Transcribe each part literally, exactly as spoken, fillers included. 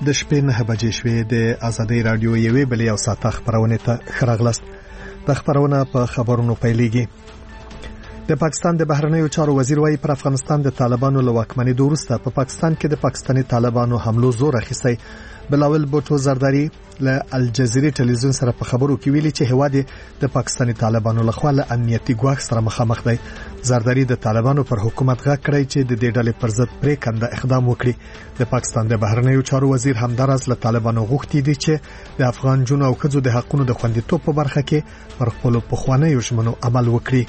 د شپې نه بجې شوې د آزادۍ رادیو یوې بلې او ساته خبرونه ته خراغلست. د خبرونه په خبرونو پیلېږي. د پاکستان د بهرنیو چارو وزیر وايي پر افغانستان د طالبانو له واکمنۍ وروسته په پاکستان کې د پاکستاني طالبانو حملو زور اخیستی. بلاول بوټو زرداری له الجزیره ټلویزیون سره په خبرو کې ویلي چې هواد د پاکستاني طالبانو لخوا له امنیتي ګواښ سره مخامخ دی. زرداری د طالبانو پر حکومت غږ کړی چې د دې ډلې پر ضد پریکنده اقدام وکړي. د پاکستان د بهرنیو چارو وزیر همدارس له طالبانو غوښتي دي چې د افغان جنو او ښځو د حقوقو د خوندیتوب په برخه کې پر خپل پخوانیو ژمنو عمل وکړي.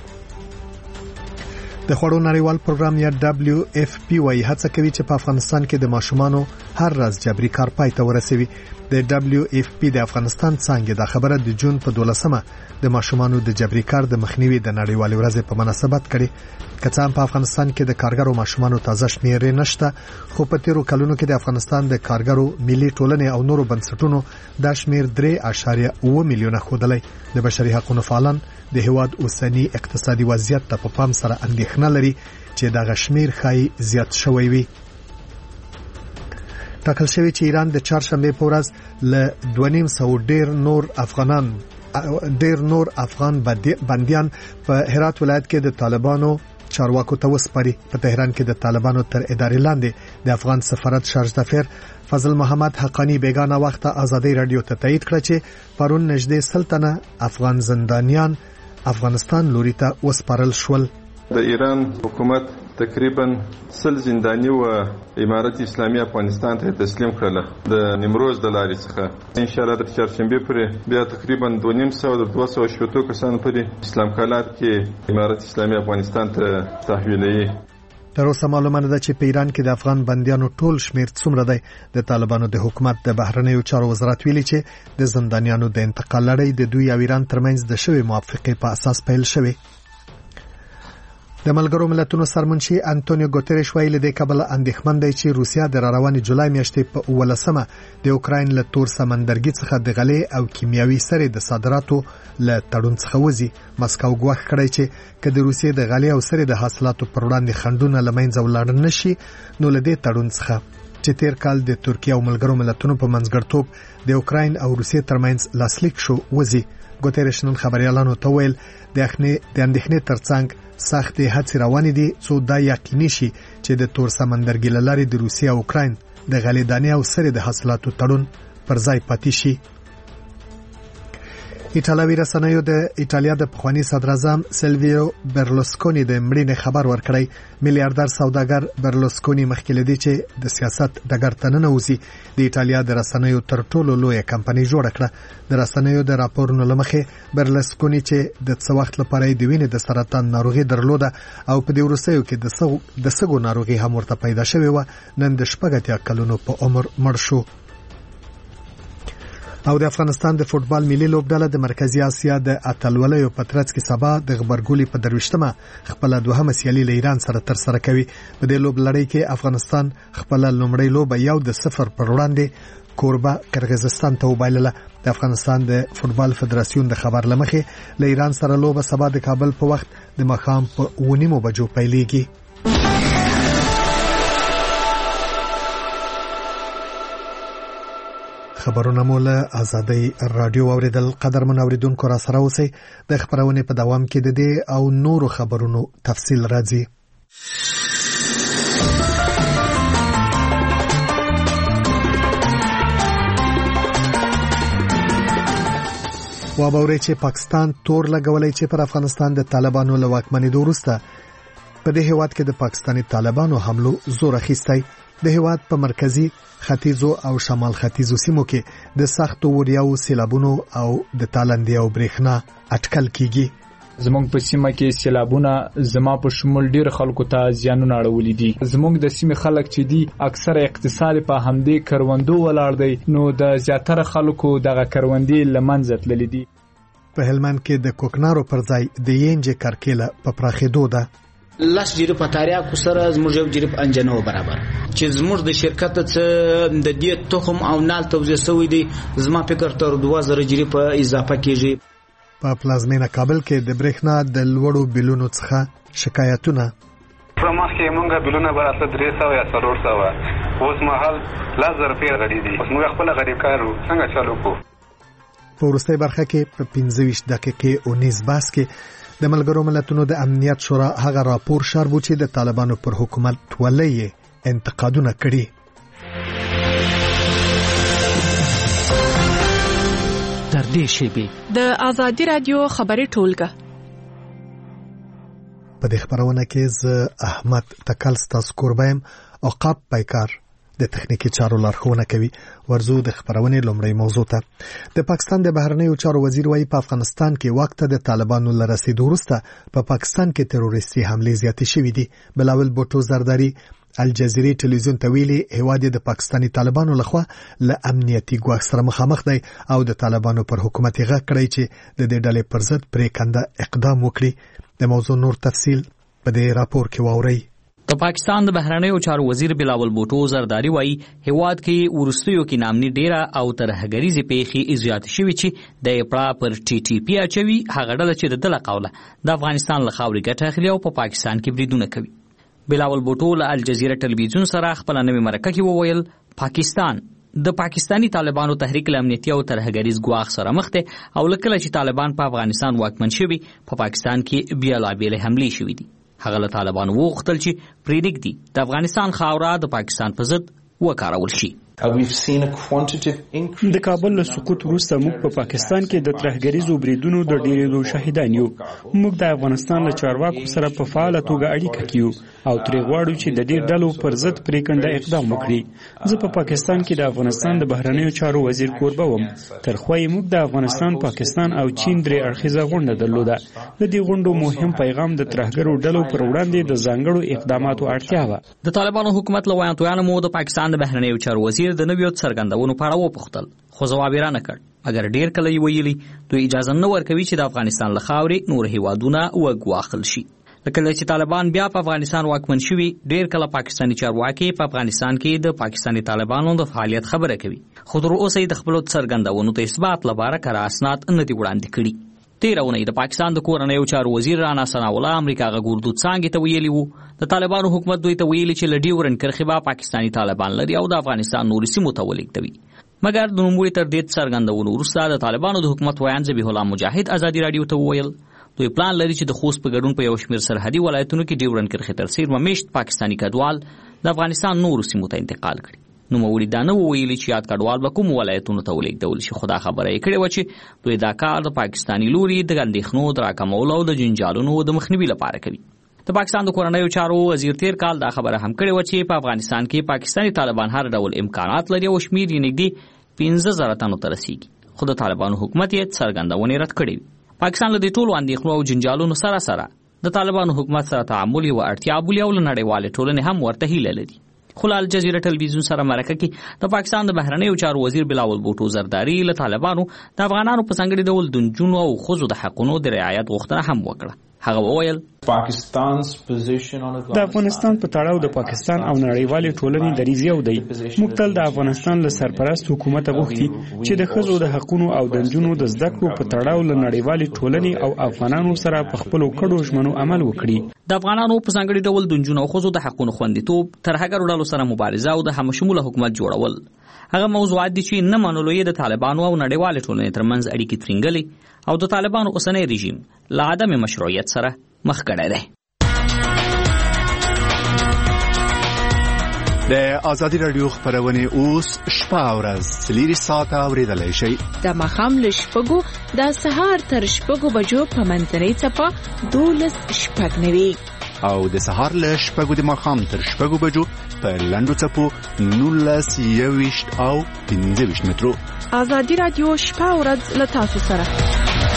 د خوړو نړیوال پروګرام یا دبليو اف پی وايي هڅه کوي چې په افغانستان کې د ماشومانو هر ورځ جبري کار پای ته ورسوي. د دبليو اف پی د افغانستان څنګه د خبره د جون په دولسمه د ماشومانو د جبري کار د مخنیوي د نړیوالې ورځې په مناسبت کړي. کڅام په افغانستان کې د کارګرو ماشومانو تازه شمېرې نشته، خو په تیرو کلونو کې د افغانستان د کارګرو ملي ټولنې او نورو بنسټونو د شمېر درې اعشاریه اوه میلیونه خودلې. د بشري حقوقو فعالان د هواد اوسنی اقتصادي وضعیت ته په پام سره اندېښنه لري چې د غشمیر خای زیات شوی وي. ټاکل شوی چې ایران د چهارشنبه په ورځ له دوه نیم سوه ډیر نور افغانان ډیر نور افغان بنديان په هرات ولایت کې د طالبانو چارواکو ته وسپاري. په تهران کې د طالبانو تر ادارې لاندې د افغان سفارت شارژ دفیر فضل محمد حقانی بیگانه وخت آزادۍ رادیو ته تایید کړ چې پرون نږدې سلطنه افغان زندانیان افغانستان لوري ته وسپارل شول. د ایران حکومت تقریبا سل زندانی و امارت اسلامي افغانستان ته تسلیم کړل د نیمروز د لارې څخه. ان شاء الله د چهارشنبه پرې بیا تقریبا دوه نیم سوه د دوه سوه شپږ کسان پرې اسلام کالات کې امارت اسلامي افغانستان ته تحویلوي. تر اوسه معلومه ده چې په ایران کې د افغان بنديانو ټول شمیر څومره دی. د طالبانو د حکومت د بهرنیو چارو وزارت ویلي چې د زندانیانو د انتقال لړۍ د دوی او ایران ترمنځ د شوی موافقه په اساس پیل شوی. د ملګرو ملتونو سرمنشي انټونیو ګوتریش ویلي د کابل اندېښمن دی چې روسیا د رواني جولای میاشتې په ولسمه د اوکراین له تور سمندرګي څخه د غلې او کیمیاوي سرې د صادراتو له تړون څخه وځي. مسکو ګواښ کړی چې کله د روسیې د غلې او سرې د حاصلاتو پر وړاندې خنډونه لمنځه ولاړ نشي نو له دې تړون څخه چې تیر کال د ترکیه او ملګرو ملتونو په منځګړیتوب د اوکراین او روسیې ترمنځ لاسلیک شو وځي. ګوتریش نن خبريالانو ته ویل د اندېښنې ترڅنګ سختې هڅې روانې دي څو دا یقیني شي چې د تور سمندرګي له لارې د روسیې او اوکراین د غلې دانې او سرې د حاصلاتو تړون پر ځای پاتې شي. ایټالوي رسنیو د ایټالیا د پخوانی صدراعظم سیلویو برلوسکونی د مړینې خبر ورکړی. میلیارډر سوداګر برلوسکونی مخکې لدی چې د سیاست ډګر ته ننوځي د ایټالیا د رسنیو تر ټولو لویه کمپنۍ جوړه کړه. د رسنیو د راپورونو لمخې برلوسکونی چې د څه وخت لپاره د وینې د سرطان ناروغي درلوده او په دې وروستیو کې د سګو د سګو ناروغي هم ورته پیدا شوې و، نن د شپږ اتیا کلونو په عمر مړ شو. او د افغانستان د فوتبال ملي لوبډله د مرکزی اسیا د اتلولیو په ترڅ کې سبا د غبرګولي په درويشتمه خپل دوهمه سیالي له ایران سره تر سره کوي. په دې لوبلړۍ کې افغانستان خپل لومړی لوبه یو د صفر پر وړاندې کوربه قرغیزستان ته وبایلله. د افغانستان د فوتبال فدراسیون د خبر لمخې له ایران سره لوبه سبا د کابل په وخت د ماښام په ونیمو بجو پیلېږي. خبرونه مولا آزادۍ رادیو اوریدل. قدر من اوریدونکو را سره اوسئ. د خبرونه په دوام کې د دې او نورو خبرونو تفصیل راځي. وابوري چې پاکستان تور لګولای چې پر افغانستان د طالبانو له واکمنۍ وروسته په دې هیواد کې د پاکستاني طالبانو حملو زور اخیستی. د هیواد په مرکزی ختیځو او شمال ختیځو سیمو کې د سختو وریاو سیلابونو او د تالندې او برېښنا اټکل کیږي. زمونږ په سیمه کې سیلابونه زما په شمول ډیر خلکو ته زیانونه اړولې دي. زمونږ د سیمې خلک چې دي اکثره اقتصاد په همدې کروندو ولاړ دی، نو د زیاتره خلکو دغه کروندې لمنځه تللې دي. په هلمند کې د کوکنارو پر ځای د ینج کرکیله په پراخېدو ده. لاس جریب پتاریا کو سره زموږ یو جریب انجنو برابر چې زموږ د شرکت څخه د دې تخم او نال توزیع شوی دی. زما فکر تر دوه زره جریب اضافه کیږي. په پلازمینه کابل کې د برېښنا د لوړو بلونو څخه شکایتونه په مخکې زمونږ بیلونه به اته درې سوه یا څلور سوه اوس مهال لس زره پیل غړي دي. اوس موږ خپل غریب کارو څنګه چالو کو. په وروستۍ برخه کې په پنځه ویشت دقیقې او نیز بحث کې د ملګرو ملتونو د امنیت شورا هغه راپور شاربو چې د طالبانو پر حکومت ولې انتقادونه کړي. تر دې شیبې د آزادي رادیو خبري ټولګه په دې خبرونه کې ز احمد تکل ستاسو کوربایم او قاب پایکار د تخنیکی چارو لارښوونه کوي. ورزو د خبرونې لومړی موضوع ته. د پاکستان د بهرنیو چارو وزیر وايي په افغانستان کې وخت د طالبانو لرسېدو وروسته په پا پاکستان کې تروریستي حملې زیاتې شوې دي. بلاول بوټو زرداری الجزیرې ټلویزیون ته ویلي هیواد د پاکستاني طالبانو لخوا له امنیتي ګواښ سره مخامخ دی او د طالبانو پر حکومت غږ کړی چې د دې ډلې پر ضد پریکنده اقدام وکړي. د موضوع نور تفصیل په دې راپور کې واورئ. د پاکستان د بهرنیو چارو وزیر بلاول بوټو زرداری وایي هیواد کې ورستیو کې نامني ډیره او ترهګریزي پیښې زیات شوي چې د پړه پر ټي ټي پی اچوي. هغه ډله چې د دله قوله د افغانستان له خاورې ګټه اخلي او په پاکستان کې بریدونه کوي. بلاول بوټو له الجزیره ټلویزیون سره خپل نوې مرکه کې وویل پاکستان د پاکستانی طالبانو تحریک الامنیتي او ترهګریز ګواښ سره مخ دی او لکه چې طالبان په افغانستان واکمن شوي په پاکستان کې بیا لا بیل حملې شوې دي. هغه له طالبانو وغوښتل چې پریږدي د افغانستان خاوره د پاکستان په ضد وکارول شي. د کابل له سقوط وروسته موږ په پاکستان کې د ترهګریزو بریدونو د ډیرېدو شاهدان یو. موږ د افغانستان له چارواکو سره په فعاله توګه اړیکه کوو او ترې غواړو چې د دې ډلو پر ضد پریکنده اقدام وکړي. زه په پاکستان کې د افغانستان د بهرنیو چارو وزیر کوربه وم. تر خو یې موږ د افغانستان، پاکستان او چین درې اړخیزه غونډه درلوده. د دې غونډو مهم پیغام د ترهګرو ډلو پر وړاندې د ځانګړو اقداماتو اړتیا وه. د طالبانو حکومت له ویاندویانو مو د پاکستان د بهرنیو چارو وزیر د نویو څرګندونو په اړه وپوښتل، خو ځواب یې رانه کړ. اگر ډیر کله یې ویلي دوی اجازه نه ورکوي چې د افغانستان له خاورې نور هیوادونه وګواښل شي. لکه چې طالبان بیا په افغانستان واکمن شوي، ډیر کله پاکستاني چارواکي په افغانستان کې د پاکستاني طالبانو د فعالیت خبره کوي، خو تر اوسه یې د خپلو څرګندونو ته اثبات لپاره کره اسناد نه دي وړاندې کړي. تېره اونۍ د پاکستان د کورنیو چارو وزیر رانا ثناء الله امریکا غږ اردو څانګې ته ویلي وو د طالبانو حکومت دوی ته ویلي چې له ډیورنډ کرښې به پاکستاني طالبان لري او د افغانستان نورو سیمو ته ولېږدوي. مګر د نوموړي تر دې څرګندونو وروسته د طالبانو د حکومت ویان ذبیح الله مجاهد ازادي راډیو ته وویل دوی پلان لري چې د خوست په ګډون په یو شمېر سرحدي ولایتونو کې ډیورنډ کرښې تر څېرمه میشت پاکستاني کډوال د افغانستان نورو سیمو ته انتقال کړي. نوموړي دا نه وویلي چې یاد کډوال به کوم ولایتونو ته ولېږدول شي، خو دا خبره یې کړې وه چې دوی دا کار د پاکستاني لوري د اندېښنو د راکمولو او د جنجالونو د مخنیوي لپاره کوي. د پاکستان د کورنیو چارو وزیر تیر کال دا خبره هم کړې وه چې په افغانستان کې پاکستاني طالبان هر ډول امکانات لري او شمېر یې نږدې پنځه زره تنو ته رسیږي، خو د طالبانو حکومت یې څرګندونې رد کړې وي. پاکستان له دې ټولو اندېښنو او جنجالونو سره سره د طالبانو حکومت سره تعامل یوه اړتیا بولي او له نړیوالې ټولنې هم ورته هیله لري. خو له الجزیره ټلویزیون سره مرکه کې د پاکستان د بهرنیو چارو وزیر بلاول بوټو زرداری له طالبانو د افغانانو په ځانګړي ډول د نجونو او ښځو د حقونو د رعایت غوښتنه هم وکړه. هغه وویل د افغانستان په تړاو د پاکستان او نړیوالې ټولنې دریځ یو دی. موږ تل د افغانستان له سرپرست حکومت غوښتي چې د ښځو د حقونو او د نجونو د زده کړو په تړاو له نړیوالې ټولنې او افغانانو سره په خپلو کړو ژمنو عمل وکړي. د افغانانو په ځانګړي ډول د نجونو او ښځو د حقونو خوندیتوب، ترهګرو ډلو سره مبارزه او د همشموله حکومت جوړول هغه موضوعات دي چې نه منلو یې د طالبانو او نړیوالې ټولنې ترمنځ اړیکې ترینګلې او د طالبانو اوسنی رژیم له عدم مشروعیت سره مخ کړی دی. د ازادي راډیو خبرونه اوس شپه او ورځ څلور ساعته اوریدلای شئ. د ماښام له شپږو د سهار تر شپږو بجو په منځنۍ څپه دولس شپږ نوي او د سهار له شپږو د ماښام تر شپږو بجو په لنډو څپو نولس یوویشت او پنځه ویشت مترو. ازادي راډیو شپه او ورځ له تاسو سره.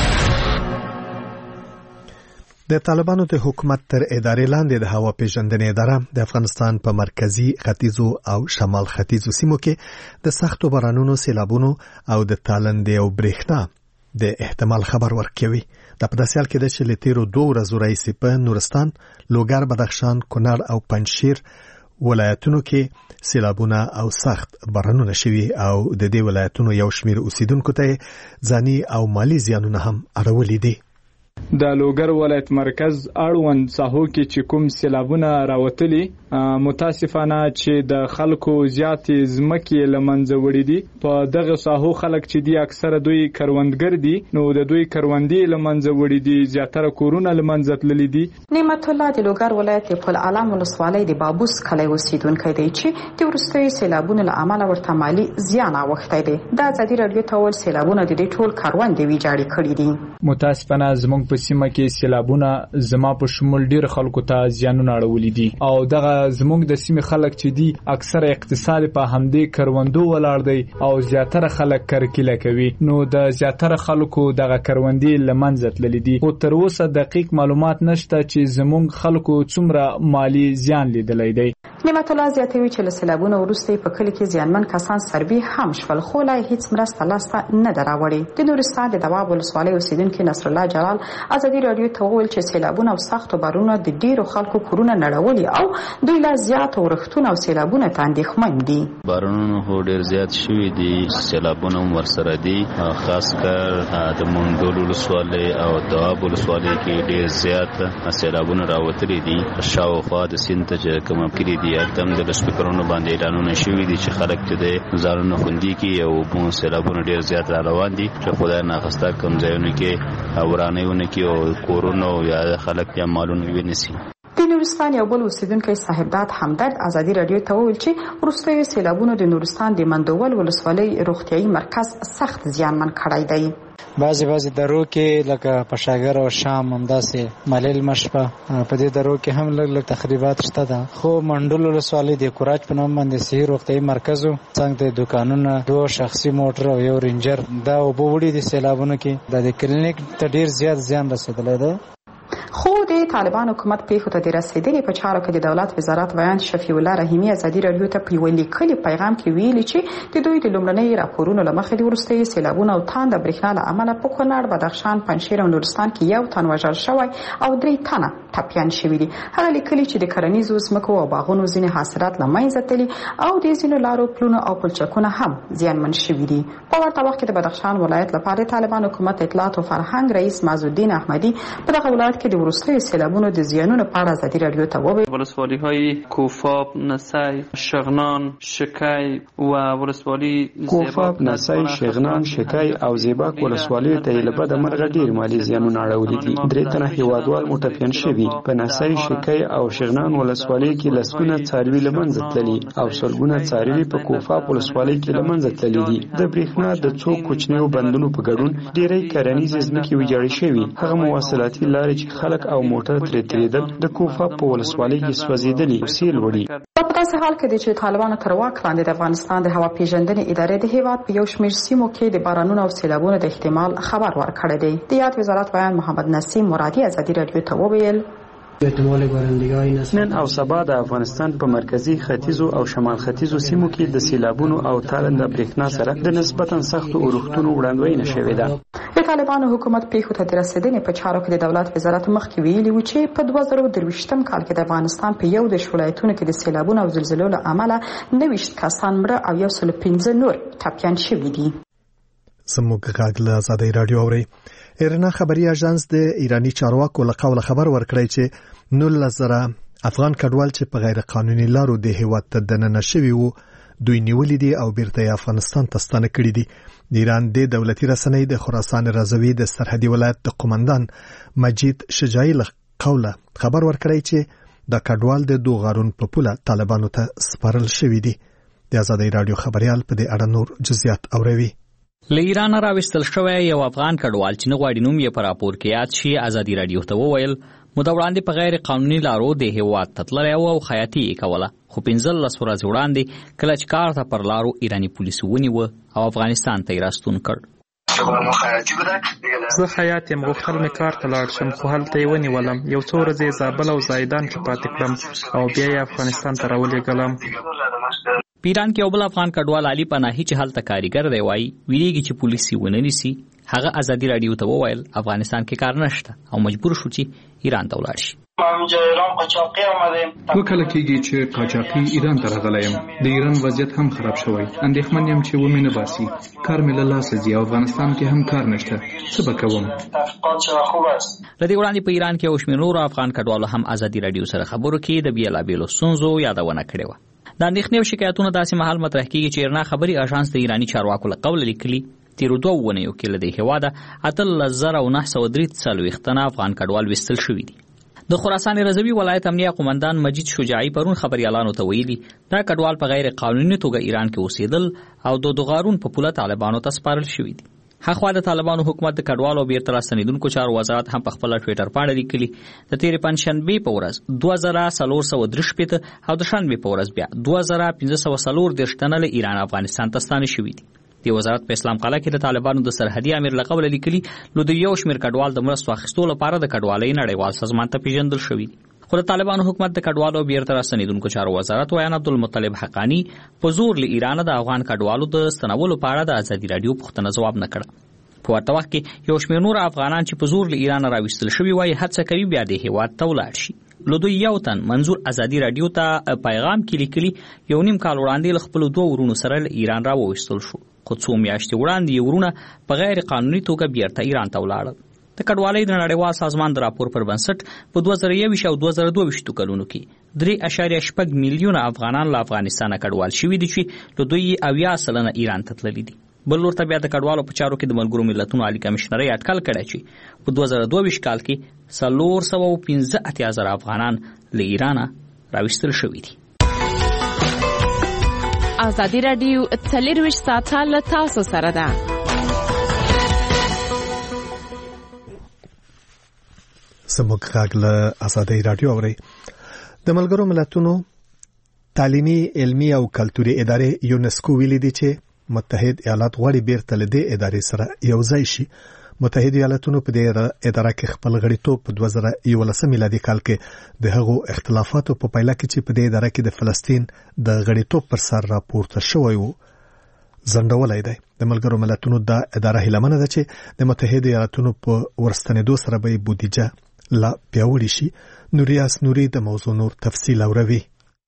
د طالبانو د حکومت تر ادارې لاندې د هوا پیژندنې اداره د افغانستان په مرکزی، ختیځو او شمال ختیځو سیمو کې د سختو بارانونو، سیلابونو او د تالندې او برېښنا د احتمال خبر ورکوي. دا په داسې حال کې ده چې له تیرو دوه ورځو راهیسې په نورستان، لوګر، بدخشان، کونړ او پنجشیر ولایتونو کې سیلابونه او سخت بارانونه شوي او د دې ولایتونو یو شمېر اوسیدونکو ته ځاني او مالی زیانونه هم اړولي دي. د لوګر ولایت مرکز اړوند ساحو کې چې کوم سیلابونه راوتلي متاسفانه چې د خلکو زیاتې ځمکې له منځه وړي دي. په دغه ساحو خلک چې دي اکثره دوی کروندګر دي، نو د دوی کروندې له منځه وړي دي، زیاتره کورونه له منځه تللي دي. نعمت الله د لوګر ولایت پل علام ولسوالۍ د بابوس کلی اوسیدونکی دی چې د وروستیو سیلابونو له امله ورته مالي زیان اوښتی دی. د ازادي راډیو ته وویل سیلابونه د دې ټول کروندې ویجاړې کړي دي. متاسفانه زموږ په سیمه کې سیلابونه زما په شمول ډیر خلکو ته زیانونه اړولي دي، او دغه زموږ د سیمې خلک چې دي اکثره اقتصاد په همدې کروندو ولاړ دی او زیاتره خلک کرکیله کوي، نو د زیاتره خلکو دغه کروندې له منځه تللي دي. خو تر اوسه دقیق معلومات نشته چې زموږ خلکو څومره مالی زیان لیدلی دی. نعمت الله زیاتوي چې له سیلابونو وروسته په کلي کې زیانمن کسان سربي هم شول، خو لا هیڅ مرسته لاسته نه ده راوړې. د نورستان د دواب ولسوالۍ اوسیدونکي نصر الله جلال ازادي راډیو ته وویل چې سیلابونه او سختو بارونو د ډیرو خلکو کورونه نړولي او دوی لا زیات ورښتونه او سیلابونه ته اندېښمن دي. بارونو هو ډیر زیات شوي دي، سیلابونه هم ورسره دي، خاص کر د منډول ولسوالۍ او دواب ولسوالۍ کې ډیر زیات سیلابونه راوتلي دي. شاوخوا د سیند ته چې کوم کلی دي تم د سپیکرونو باندې اعلانونه شوي دي چې خلک چې د ځانونه خوندي کی او په سیلابونو ډیر زیات را روان دي چې خدای ناخسته کوم ځایونه کې ورانهونه کې او کورونو یا خلک یا مالونه ونیسي. د نورستان یو بل اوسیدونکی صاحبداد همدرد ازادي راډیو ته وویل چې وروستیو سیلابونو د نورستان د مندوول ولسوالۍ روغتیايي مرکز سخت زیانمن کړی دی. بعضی بعضی درو کې لکه پشاګر او شام همداسې ملیل مشپه په دې درو کې هم لږ لږ تخریبات شته ده. خو منډول ولسوالۍ د کوراج په نوم باندې صحي روغتیايي مرکز څنګه د دکانونه دوه شخصي موټر او یو رینجر دا اوبه وړي د سیلابونو کې د کلینیک ته ډیر زیات زیان رسېدلی دی. خو د طالبان حکومت پیښو ته د رسیدلې په چارو کې د دولت وزارت ویاند شفیع الله رحیمی ازادي راډیو ته په یو لیکلي پیغام کې ویلي چې د دوی د لومړنۍ راپورونو له مخې د وروستیو سیلابونو او تانده برېښنا له امله په کونړ، بدخشان، پنجشیر او نورستان کې یو تن وژل شوی او درې تنه ټپیان شوي دي. هغه لیکلي چې د کرنیزو ځمکو او باغونو ځینې حاصلات له منځه تللي او د ځینو لارو پلونو او پلچکونه هم زیانمن شوي دي. په ورته وخت کې د بدخشان ولایت لپاره د طالبان حکومت اطلاعات او فرهنګ رئیس معزالدین احمدي په دغه ولایت کې د وروستیو سیلابونو د زیانونو په اړه ازادي راډیو ته وویل. ولسوالی‌های کوفاب، نسی، شغنان، شکی و ولسوالی کوفاب، نسی، شغنان، شکی او زیباک ولسوالی ته له بده مرغه ډیر مالی زیانونه اړولي دي. درې تنه هیوادوال متفقین شوي. په نسی، شکی او شغنان ولسوالی کې لسګونه څاروي له منځه تللي او سلګونه څاروي په کوفاب ولسوالی کې له منځه تللي دي. د برېښنا د څو کوچنیو بندونو په ګډون ډېرې کرنیزې ځمکې ویجاړې شوي. هغه مواصلاتي لارې چې خلک او موټر ترې تېرېدل د کوفاب په ولسوالۍ کې سوځېدلي او سیل وړي. په داسې حال کې دی چې طالبانو تر واک لاندې د افغانستان د هوا پیژندنې ادارې د هیواد په یو شمېر سیمو کې د بارانونو او سیلابونو د احتمال خبر ورکړی دی. د یاد وزارت ویاند محمد نسیم مرادي ازادي راډیو ته وویل نن او سبا د افغانستان په مرکزی ختیځو او شمال ختیځو سیمو کې د سیلابونو او تالنده برېښنا سره د نسبتا سختو اورښتونو وړاندوینه شوې ده. د طالبانو حکومت پیښو ته د رسیدنې په چارو کې د دولت وزارت مخکې ویلي و چې په دوه زره درویشتم کال کې د افغانستان په یو دېرش ولایتونو کې د سیلابونو او زلزلو له امله نهه ویشت کسان مړه او یو سل پنځه نور ټپیان شوي دي. زموږ غږ له ازادۍ راډیو اورئ. ایرنا خبري اژانس د ایرانی چارواکو له قوله خبر ورکړی چې نولس زره افغان کډوال چې په غیر قانوني لارو د هیواد ته دننه شوي وو دوی نیولې دي او بیرته افغانستان ته ستانه کړي دي. د ایران د دولتي رسنۍ د خراسان رضوي د سرحدي ولایت د قومندان مجید شجاعي له قوله خبر ورکړی چې د کډوال د دوه غارون په پوله طالبانو ته سپارل شوي دي. د ازادۍ راډیو خبريال په دې اړه نور جزئیات اوروي. له ایران راوستل شوی یو افغان کډوال چې نه غواړي نوم یې په راپور کې یاد شي ازادي راډیو ته وویل موده وړاندې په غیر قانوني لارو د هیواد ته تللی او خیاطي یې کوله، خو پنځلس ورځې وړاندې کله چې کار ته پر لارو ایراني پولیسو ونیوه او افغانستان ته یې راستون کړ. زه خیاط یم، غوښتل مې کار ته لاړ شم خو هلته یې ونیولم. یو څو ورځې زابل او زایدان کې پاتې کړم او بیا یې افغانستان ته راولېږلم. په ایران کې یو بل افغان کډوال علي پناهي چې هلته کاریګر دی وایي ویریږي چې پولیس یې ونه نیسي. هغه ازادي راډیو ته وویل افغانستان کې کار نشته او مجبور شو چې ایران ته ولاړ شي. مهاجران قاچاقی آمدیم. وکله کېږي چې قاچاقي ایران ته راغلی یم. د ایران وضعیت هم خراب شوی. اندېښمن یم چې ومې نه باسي. کار مې له لاسه ځي او افغانستان کې هم کار نشته. څه به کوم؟ تحقیقات چرا خوب است. له دې وړاندې په ایران کې یو شمېر نورو افغان کډوالو هم ازادي راډیو سره خبرو کې د بېلابېلو ستونزو یادونه کړې وه. د اندېښنې او شکایتونو داسې مهال مطرح کېږي چې ایرنا خبري اژانس د ایراني چارواکو له قوله لیکلي تیرو دوه اونیو کې له دې هېواده اتلس زره او نهه سوه درې څلوېښت تنه افغان کډوال ویستل شوي دي. د خراسان رضوي ولایت امنیه قومندان مجید شجاعي پرون خبريالانو ته ویلي دا کډوال په غیر قانوني توګه ایران کې اوسېدل او د دوغارون په پوله طالبانو ته سپارل شوي دي. هغه د طالبانو حکومت د کډوالو بیرته راستنیدونکو چارو وزارت هم په خپل ټوئیټر باندې لیکلي د تیرې پنځشنبې په ورځ دوه زره څلور سوه درې شپېته او د شنبې په ورځ بیا دوه زره پنځه سوه څلور دېرش تنه له ایران افغانستان ته ستانه شوي دي. د وزارت په اسلام قلعه کې د طالبانو د سرحدي امیر له قوله لیکلي نو د یو شمېر کډوال د مرستو اخیستو لپاره د کډوالۍ نړیوال سازمان ته پیژندل شوي دي. خو د طالبانو حکومت د کډوالو بیرته راستنیدونکو چارو وزارت ویان عبدالمطلب حقانی په زور له ایران د افغان کډوالو د ستنولو په اړه د ازادي راډیو پوښتنه ځواب نه کړه. په ورته وخت کې یو شمېر نور افغانان چې په زور له ایران راوستل شوي وایي هڅه کوي بیا د هېواد ته ولاړ شي. له دوی یو تن منظور ازادي راډیو ته پیغام کې لیکلي یو نیم کال وړاندې له خپلو دوه ورونو سره له ایران راوویستل شو، خو څو میاشتې وړاندې یې ورونه په غیر قانوني توګه بیرته ایران ته ولاړل. د کډوالۍ د نړیوال سازمان د راپور پر بنسټ په دوه زره یوویشت او دوه زره دوه ویشت کلونو کې درې اعشاریه شپږ میلیونه افغانان له افغانستانه کډوال شوي دي چې له دوی یې اویا سلنه ایران ته تللي دي. بل لور ته بیا د کډوالو په چارو کې د ملګرو ملتونو عالي کمشنرۍ اټکل کړی چې په دوه زره دوه ویشت کال کې څلور سوه او پنځه اتیا زره افغانان له ایرانه راوستل شوي دي. ازادي راډیو څلرویشت ساعته له تاسو سره ده. زموږ غږ له ازادي راډیو اورئ. د ملګرو ملتونو تعلیمي علمي او کلتوري ادارې یونسکو ویلي دي چې متحد ایالات غواړي بیرته له دې ادارې سره یو ځای شي. متحد ایالاتونو په دې اداره کې خپل غړیتوب په دوه زره یولسم میلادي کال کې د هغو اختلافاتو په پایله کې چې په دې اداره کې د فلسطین د غړیتوب پر سر راپورته شوی وو ځنډولی دی. د ملګرو ملتونو دا اداره هیلمنه ده چې د متحد ایالاتونو په ورستنېدو سره به بودیجه لا پیاوړې شي. نوریاس نوري د موضوع نور تفصیل اوروي.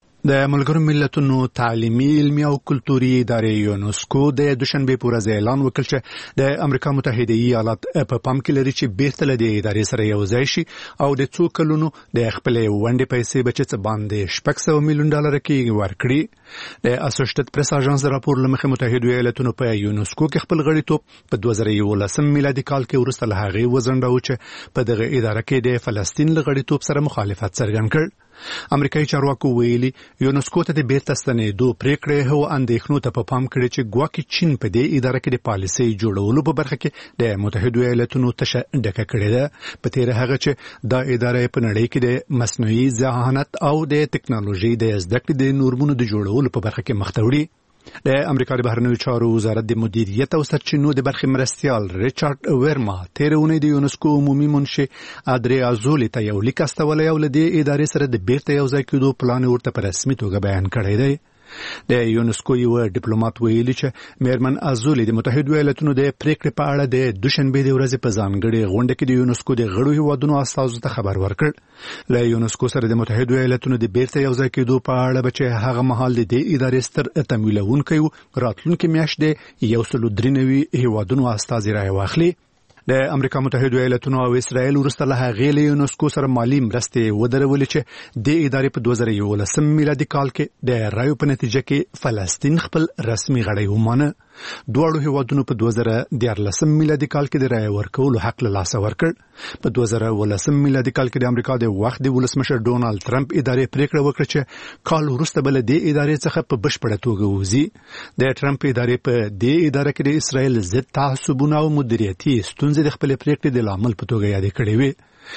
د ملګرو ملتونو تعلیمي علمي او کلتوري ادارې یونسکو د دوشنبه په ورځ اعلان وکړ چې د امریکا متحده ایالات په پام کې لري چې بیرته له دې ادارې سره یو ځای شي او د څو کلونو د خپل ونډې پیسې بچت باندې شپږ سوه میلیون ډالر کې ورکړي. د اسوسییټډ پریس اژانس د راپور لمخې متحده ایالاتونو په یونسکو کې خپل غړیتوب په دوه زره یولسم میلادي کال کې وروسته له هغې وځنډاوه چې په دغه اداره کې د فلسطین له غړیتوب سره مخالفت څرګند کړ. امریکایي چارواکو ویلي یونسکو ته د بیرته ستنېدو پریکړې هو اندېښنو ته په پام کړي چې ګواکې چین په دې اداره کې د پالیسۍ جوړولو په برخه کې د متحده ایالاتونو تشه ډکه کړې ده. په تیر هغه چې دا اداره په نړۍ کې د مصنوعي ذهانت او د ټکنالوژي د زده کړې د نورمونو د جوړولو په برخه کې مخ ته وړي. د امریکا د بهرنیو چارو وزارت د مدیریت او سرچینو د برخې مرستیال ریچارډ ورما تیر اونۍ د یونسکو عمومي منشي ادري ازولي ته یو لیک استولی او له دې ادارې سره د بیرته یو ځای کېدو پلان ورته په رسمي توګه بیان کړی دی. د یونسکو یو ډیپلوماټ ویلي چې میرمن ازولي د متحده ایالاتونو د پریکړې په اړه د دوشنبه د ورځې په ځانګړي غونډه کې د یونسکو د غړو هیوادونو استازو ته خبر ورکړ. له یونسکو سره د متحده ایالاتونو د بیرته یو ځای کېدو په اړه به چې هغه مهال د دې ادارې ستر تمویلونکی راتلونکي میاشت د یو سلو درې نوي هیوادونو استازي رای واخلي. د امریکا متحده ایالاتونو او اسرائیل وروسته له هغې له یونسکو سره مالي مرستې ودرولې چې د ادارې په دوه زره یولسم میلادي کال کې د رایو په نتیجه کې فلسطین خپل رسمي غړی ومانه. دواړو هیوادونو په دوه زره دیارلسم میلادي کال کې د رای ورکولو حق له لاسه ورکړ. په دوه زره ولسم میلادي کال کې د امریکا د وخت د ولسمشر ډونالد ټرمپ ادارې پریکړه وکړه چې کال وروسته بل د ادارې څخه په بشپړه توګه وځي. د ټرمپ ادارې په دې اداره کې د اسرائیل ضد تعصبونه او مدیریتي ستونزې د خپل پریکړې د لامل په توګه یادې کړې وې.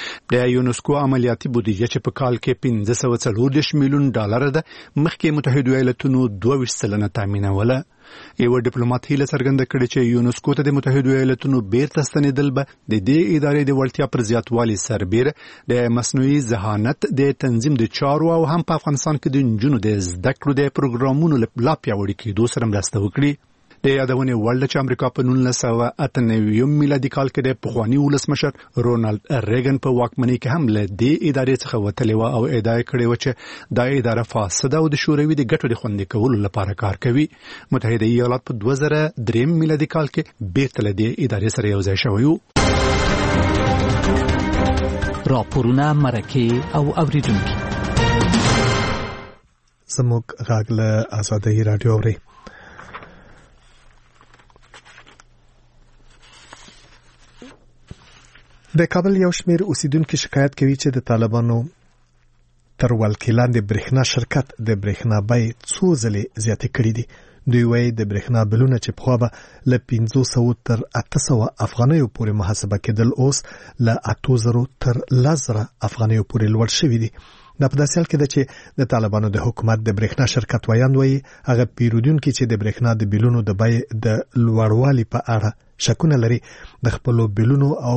د یونسکو عملیاتي بودیجه چې په کال کې پنځه سوه څلور دېرش میلیون ډالر ده مخکې متحده ایالاتونو دوه ویشت سلنه تامینوله. یو ډیپلوماټ هیله څرګنده کړې چې یونسکو ته د متحده ایالاتونو بیرته ستنېدل به د دې ادارې د وړتیا پر زیاتوالي سربیره د مصنوعي ذهانت د تنظیم د چارو او هم په افغانستان کې د نجونو د زده کړو د پروګرامونو لا پیاوړي کېدو سره مرسته وکړي. د یادونې وړ چې امریکا په نولس سوه اته نوي میلادي کال کې د پخواني ولسمشر رونالد ریګن په واکمنۍ کې هم له دې ادارې څخه وتلې و او ادعا کړې و چې دا اداره فاسده او د شوروي د ګټو د خوندي کولو لپاره کار کوي. متحده ایالات په دوه زره درې میلادي کال کې بیرته له دې ادارې سره یو ځای شوی و. راپورونه مرکه او اوریدونکو زموږ غږ له آزادۍ رادیو اوري. د کابل یو شمېر اوسیدونکو شکایت کوي چې د طالبانو تر ولکې لاندې برېښنا شرکت د برېښنا بیې څو ځلې زیاتې کړې دي. دوی وایي د برېښنا بلونه چې پخوا به له پنځه سوه تر اته سوه افغانیو پورې محاسبه کېدل اوس له اته زره تر لس زره افغانیو پورې لوړ شوي دي. دا په داسې حال کې ده چې د طالبانو د حکومت د برېښنا شرکت ویاند وایي هغه پیرودونکي چې د برېښنا د بلونو د بیې د لوړوالي په اړه شکونه لري د خپلو بلونو او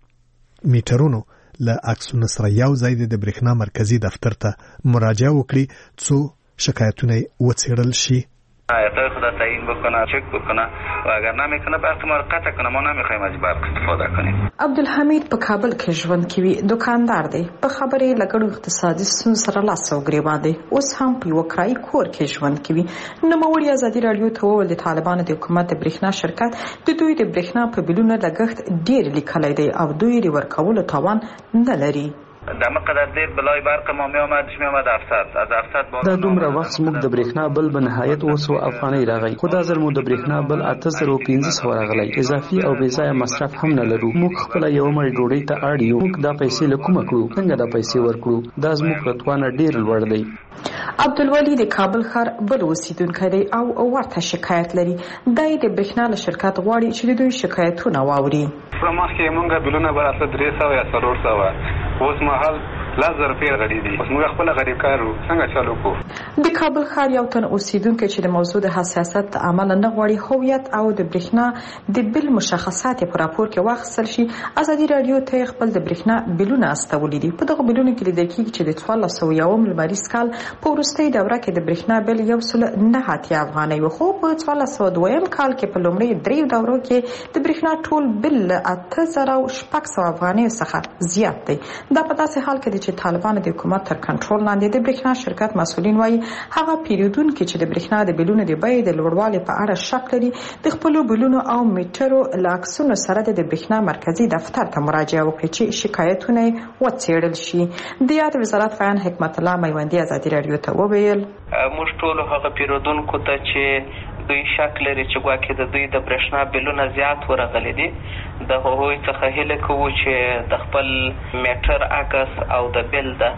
میټرونو له عکسونو سره یو ځای د برېښنا مرکزی دفتر ته مراجعه وکړي څو شکایتونه وڅېړل شي. آیتای خدا تعیین بکنه، چک بکنه و اگر نمیکنه برق ما رو قطع کنه. ما نمیخوایم از برق استفاده کنیم. عبدالحمید په کابل کې ژوند کوي، دکاندار دی. په خبرې لګړو اقتصادي ستونزو سره لاس او ګریوان دی. اوس هم په یو کرایي کور کې ژوند کوي. نوموړي ازادي رادیو ته وویل د طالبانو د حکومت د برېښنا شرکت د دوی د برېښنا په بلونو لګښت ډېر لیکلی دی او دوی د ورکولو توان نه لري. دا مقدار دیر بلای برق ما می آمد می آمد افسد از افسد دا دومره وخت موږ د برېښنا بل په نهایت اوسو افغانۍ راغی. خو دا ځل مو د برېښنا بل اته زره پنځه سوه راغلی. اضافي او بې ځایه مصرف هم نه لرو. موږ خپل یو مړ ډوډۍ ته اړ یو. موږ دا پیسې له کومه کړو؟ څنګه دا پیسې ورکړو؟ دا زموږ له توانه ډېر لوړ دی. عبدالولي د کابل ښار بل اوسیدونکی دی او ورته شکایت لري. دی د برېښنا له شرکت غواړي چې د دوی شکایتونه واوري. په مخکې موږ بلونه به راتله درې سوه یا څلور سوه، اوس مهال لس زره پیر غړي دي. اوس موږ خپل غریب کارو څنګه چالو کو. د کابل ښار یو تن اوسیدونکی چې د موضوع د حساسیت عمل نه غواړي هویت او د برېښنا د بل مشخصات په راپور کې واخیستل شي. ازادي رادیو ته خپل د برېښنا بلونه استولې دي. په دغه بلونو کې لیدل کېږي چې د څوارلس سوه یوم لمریز کال په وروستۍ دوره کې د برېښنا بل یو سل نه اتیا افغانۍ و، خو په څوارلس سوه دویم کال کې په لومړۍ دریو دورو کې د برېښنا ټول بل اته زره شپږ سوه افغانۍ څخه زیات دی. دا په داسې حال کې چې طالبانو د حکومت تر کنټرول لاندې د برېښنا شرکت مسؤلین وایي هغه پیرودونکي چې د برېښنا د بلونو د بیې د لوړوالي په اړه شک لري د خپلو بلونو او میټرو له عکسونو سره د برېښنا مرکزی دفتر ته مراجعه وکړي چې شکایتونه یې وڅېړل شي. د یاد وزارت ویان حکمت الله میوندي ازادي رادیو ته وویل موږ ټول هغه پیرودونکو ته چې دوی شک لري چې ګواکې د دوی د برېښنا بلونه زیات ورغلي دي د هغوی څخه هیله کوو چې د خپل میټر عکس او د بل د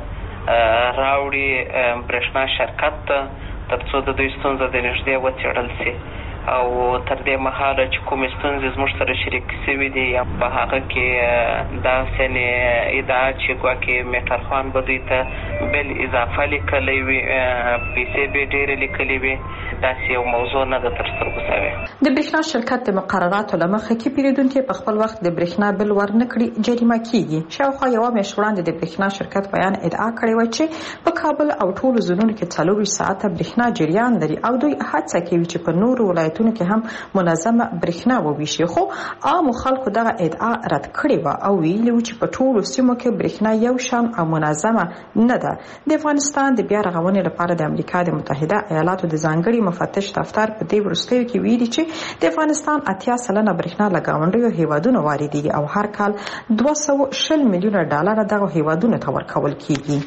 راوړي برېښنا شرکت ته تر څو د دوی ستونزه د نږدې وڅېړل شي او تر دې مهاله چې کومې ستونزې زموږ سره شریک شوي دي یا په هغه کې داسې ادعا چې ګواکې میټر خوان به دوی ته بل اضافه لیکلی وي، پیسې به ډېرې لیکلې وي، داسې یو موضوع نه ده تر سترګو شوې. د برېښنا شرکت د مقرراتو له مخې کې پیرودونکي په خپل وخت د برېښنا بل ورنه کړي جریمه کیږي. شاوخوا یوه میاشت وړاندې د برېښنا شرکت بیان ادعا کړې وه چې په کابل او ټولو ځایونو کې څلورویشت ساعته برېښنا جریان لري او دوی هڅه کوي چې په نورو ولایتونو کې هم منظمه برېښنا وویشي. خو عامو خلکو دغه ادعا رد کړې وه او ویلي وو چې په ټولو سیمو کې برېښنا یو شان او منظمه نه ده. د افغانستان د بیا رغونې لپاره د امریکا د متحده ایالاتو د ځانګړي مفتش دفتر په دې وروستیو کې ویلي چې د افغانستان اتیا سلنه برېښنا له ګاونډیو هیوادونو واردېږي او هر کال دوه سوه شل میلیونه ډالر دغه هیوادونو ته ورکول کیږي.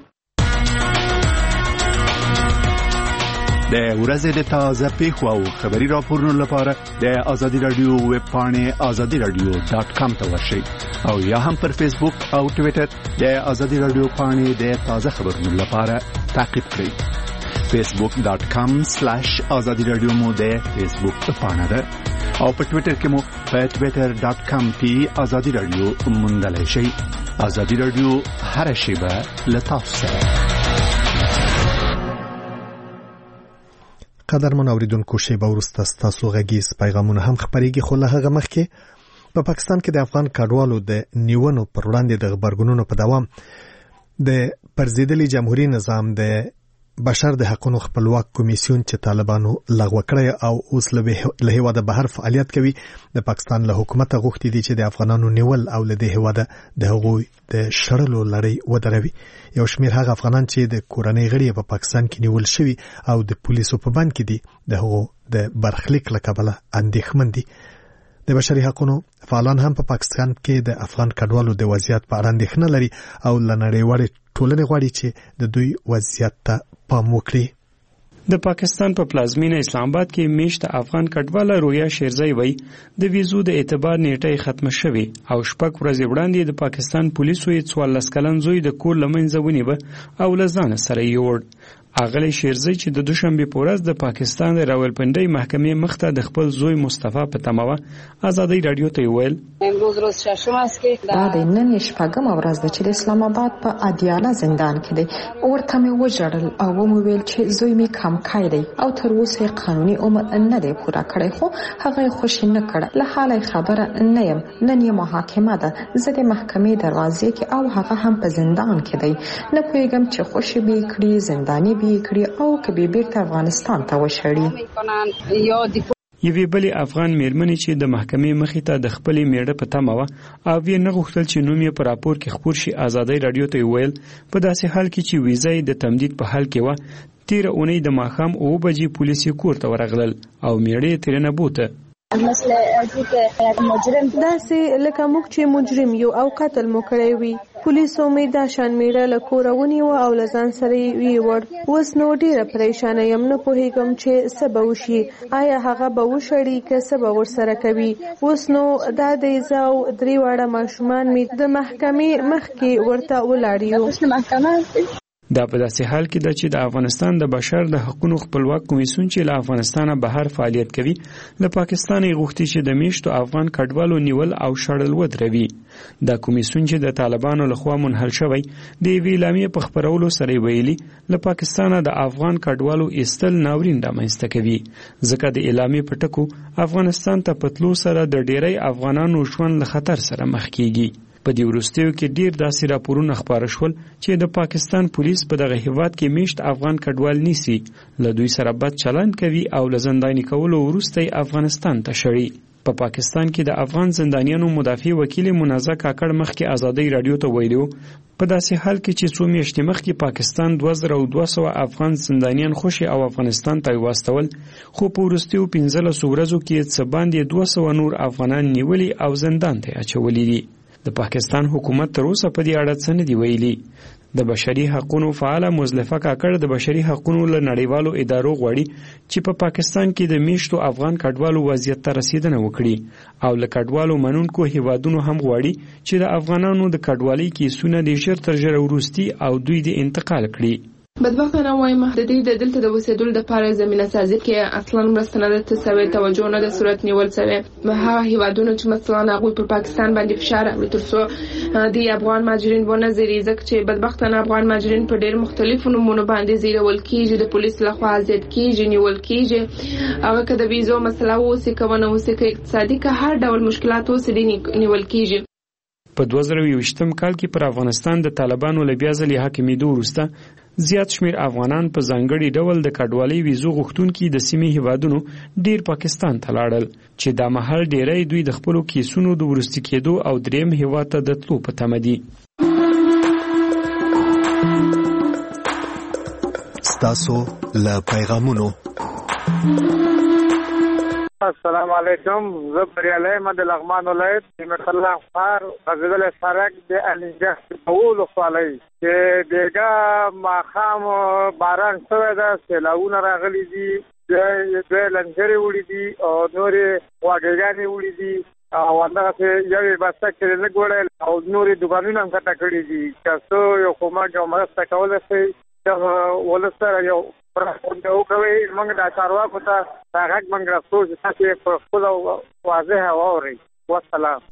د ورځې د تازه پیښو او خبري راپورونو لپاره د ازادي رادیو ویب پاڼې ازادي رادیو ډاټ کام ته ورشئ او یا هم پر فیسبوک او ټویټر د ازادي رادیو پاڼې د تازه خبرونو لپاره تعقیب کړئ. فیسبوک ډاټ کام سلیش ازادي رادیو مو د فیسبوک پاڼه ده او په ټویټر کې مو په ټویټر ډاټ کام کې ازادي رادیو موندلای شئ. ازادي رادیو هر شیبه له تاسو سره. قدرمن اوریدونکو شیبه وروسته ستاسو غږیز پیغامونه هم خبرېږي، خو له هغه مخکې په پا پاکستان کې د افغان کډوالو د نیونو پر وړاندې د غبرګونونو په دوام د پرزیدلي جمهوریت نظام د بشر د حقوقو خپلواک کمیسیون چې طالبانو لغوه کړی او اوس له هیواده بهر فعالیت کوي د پاکستان له حکومت غوښتي دي چې د افغانانو نیول او له دې هیواده د هغوی د شړلو لړۍ ودروي. یو شمېر هغه افغانان چې د کورنۍ غړي په پاکستان کې نیول شوي او د پولیسو په بند کې دي د هغو د برخلیک له کبله اندېښمن دي. د بشري حقوقو فعالان هم په پاکستان کې د افغان کډوالو د وضعیت په اړه اندېښنه لري او له نړیوالې ټولنې غواړي چې د دوی وضعیت ته پام وکړي. د پاکستان په پلازمینه اسلام آباد کې میشت افغان کډواله رویا شیرزی وای د ویزو د اعتبار نیټه ختمه شوه او شپږ ورځې وړاندې د پاکستان پولیسو یې څوارلس کلن زوی د کور لمنځه ونیوه او لزان سره یوړ. اغلی شیرزی چې د دوشنبه په ورځ د پاکستان د راولپنډي محکمې مخته د خپل زوی مصطفی په تمه آزادۍ رادیو ته ویل امروز روز ششم است که دا د نن شپږم ورځ د چې د اسلام آباد په ادیاله زندان کې دی. ورته مې وژړل او مې ویل چې زوی مې کم کای دی او تر اوسه قانوني عمر نه دی پوره کړی خو هغه خوشی نه کړ. له حاله خبره نه یم نن یې محاکمه ده زه د محکمې دروازې کې او هغه هم په زندان کې دی. نه پوهیږم چې خوشی به کړی زنداني کړی او کبي بیرته افغانستان ته وشړي. یوې بلې افغان میرمنې چې د محکمې مخې ته د خپلې میړه په تمه وه او یې نه غوښتل چې نوم یې په راپور کې خپور شي آزادۍ رادیو ته ویل په داسې حال کې چې ویزه یې د تمدید په حال کې وه تیره اونۍ د ماښام اوه بجې پولیس یې کور ته ورغلل او میړه یې ترې نه بوته. داسې لکه موږ چې مجرم یو او قتل مو کړی وي. پولیسو مې دا شان میړه له کوره ونیوه او له ځان سره یې یووړ. اوس نو ډېره پریشانه یم نه پوهېږم چې څه به وشي. آیا هغه به وشړي که څه به ورسره کوي. اوس نو دا دی زه او درې واړه ماشومان مې د محکمې مخکې ورته ولاړ یو. دا په داسې حال کې ده چې د افغانستان د بشر د حقوقو خپلواک کمیسیون چې له افغانستانه بهر فعالیت کوي له پاکستان یې غوښتي چې د میشتو افغان کډوالو نیول او شړل ودروي. دا کمیسیون چې د طالبانو لخوا منحل شوی د یوې اعلامیې په خپرولو سره ویلي له پاکستانه د افغان کډوالو ایستل ناورین رامنځته کوي ځکه د اعلامیې په ټکو افغانستان ته په تلو سره د ډیری افغانانو ژوند له خطر سره مخ کیږي. په دې وروستیو کې ډیر داسې راپورونه خپاره شول چې د پاکستان پولیس په دغه هیواد کې میشت افغان کډوال نیسي له دوی سره بد چلند کوي او له زنداني کولو وروسته افغانستان ته شړي. په پاکستان کې د افغان زندانیانو مدافع وکیل منازع کاکړ مخکې آزادۍ رادیو ته ویلو په داسې حال کې چې څو میاشتې مخکې پاکستان دوه زره دوه سوه افغان زندانیان خوشي او افغانستان ته واستول خو په وروستیو پنځلسو ورځو کې څه باندې دوه سوه نور افغانان نیولي او زندان ته اچولي دي. د پاکستان حکومت تر اوسه په دې اړه څه نه دی ویلي. د بشري حقوقو فعال مزلفه کاکړ د بشري حقوقو له نړیوالو ادارو غواړي چې په پاکستان کې د میشتو افغان کډوالو وضعیت ته رسیدنه وکړي او له کډوالو منونکو هیوادونو هم غواړي چې د افغانانو د کډوالۍ کیسونه د ژر تر ژره وروستي او دوی د انتقال کړي. بدبختانه وایم د دې د دلته د وسیدل د پاره زمينه سازي کې اصلا مرسته نه ده سوي توجه نه د صورت نیول سوي به هغه هیوادونو چې مثلا هغه په پاکستان باندې فشار راوړي ترڅو د افغان ماجرین ونه زیری ځکه چې بدبختانه افغان ماجرین په ډېر مختلفو نمونه باندې زیرول کیږي د پولیس لخوا ازاد کیږي نیول کیږي هغه که د ویزو مسله اوسې کونه اوسې کې اقتصادي که هر ډول مشکلات اوسې نیول کیږي. په دوه زره یوویشتم کال کې پر افغانستان د طالبانو له بیا ځلې حاکمېدو وروسته زیات شمیر افغانان په ځانګړي ډول د کډوالۍ ویزو غوښتونکي د سیمې هیوادونو ډیر پاکستان ته لاړل چې دا مهال ډیری دوی د خپلو کیسونو د وروستي کېدو او دریم هیواد ته د تلو په تمه دي. ستاسو له پیغامونو السلام علیکم زه بریالی احمد لغمان ولایت نعمت الله خار غزل سرک د الینجه اول خپلای چې دغه ماخام باران شوی دا سیلاونه راغلي دي د لنجري وړي دي او نورې واګېګانې وړي دي او هغه یوې بسته کې نه ګوړل او نورې دکانونه هم کټه کړي دي چې یو کومه یو مرسته کولای شي چې ولسره یو پرځو کوي موږ دا چارواکو ته هغه موږ راځو چې تاسو په خپل واضح اوري. والسلام.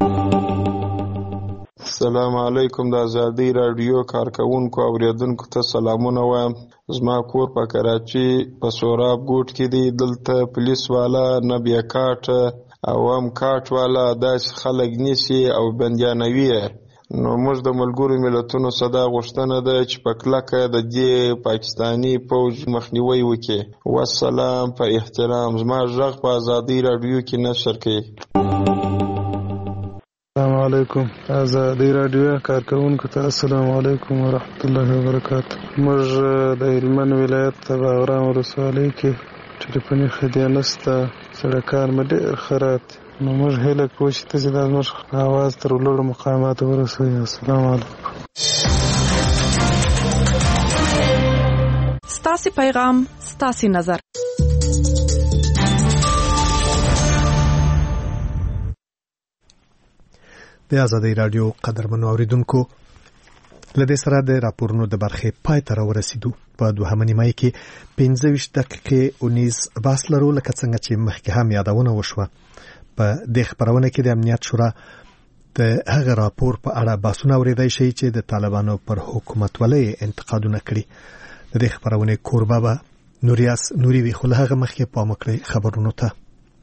السلام علیکم د آزادۍ رادیو کارکونکو اوریدونکو ته سلامونه وایم. زما کور په کراچي په سوراب ګوټ کې دی. دلته پولیس والا نه بیا کاټ او هم کاټ والا داسې خلک نیسي او بندیانوي نو موږ د ملګرو ملتونو صدا غوښتنه ده چې په کلکه د دې پاکستانی پوج مخنیوي وکړي. والسلام په احترام. زما غږ په ازادي رادیو کې نشر کړي. السلام علیکم. ازادي رادیو کارکونکو ته السلام علیکم ورحمت الله وبرکاته. موږ د هلمند ولایت د باغرام ولسوالۍ کې ټلیفوني خدمات نشته، سړکان مې ډېر خراب دي. نو موږ هیله کوو چې تاسې دا زموږ اواز تر لوړو مقاماتو ورسوئ. السلام علیکم. ستاسې پیغام ستاسې نظر. د آزادۍ رادیو قدرمنو اوریدونکو، لدې سره د راپورونو د برخې پای ته راورسېدو. په دوهمه نیمایي کې پنځه ویشت دقیقې اونیز بحث لرو، لکه څنګه چې مخکې هم یادونه وشوه. په دې خپرونه کې د امنیت شورا د هغه راپور په اړه بحثونه اورېدای شئ چې د طالبانو پر حکومتولۍ انتقادونه کړي. د دې خپرونې کوربه به نوریاس نوري وي، خو له هغه مخکې پام وکړئ خبرونو ته.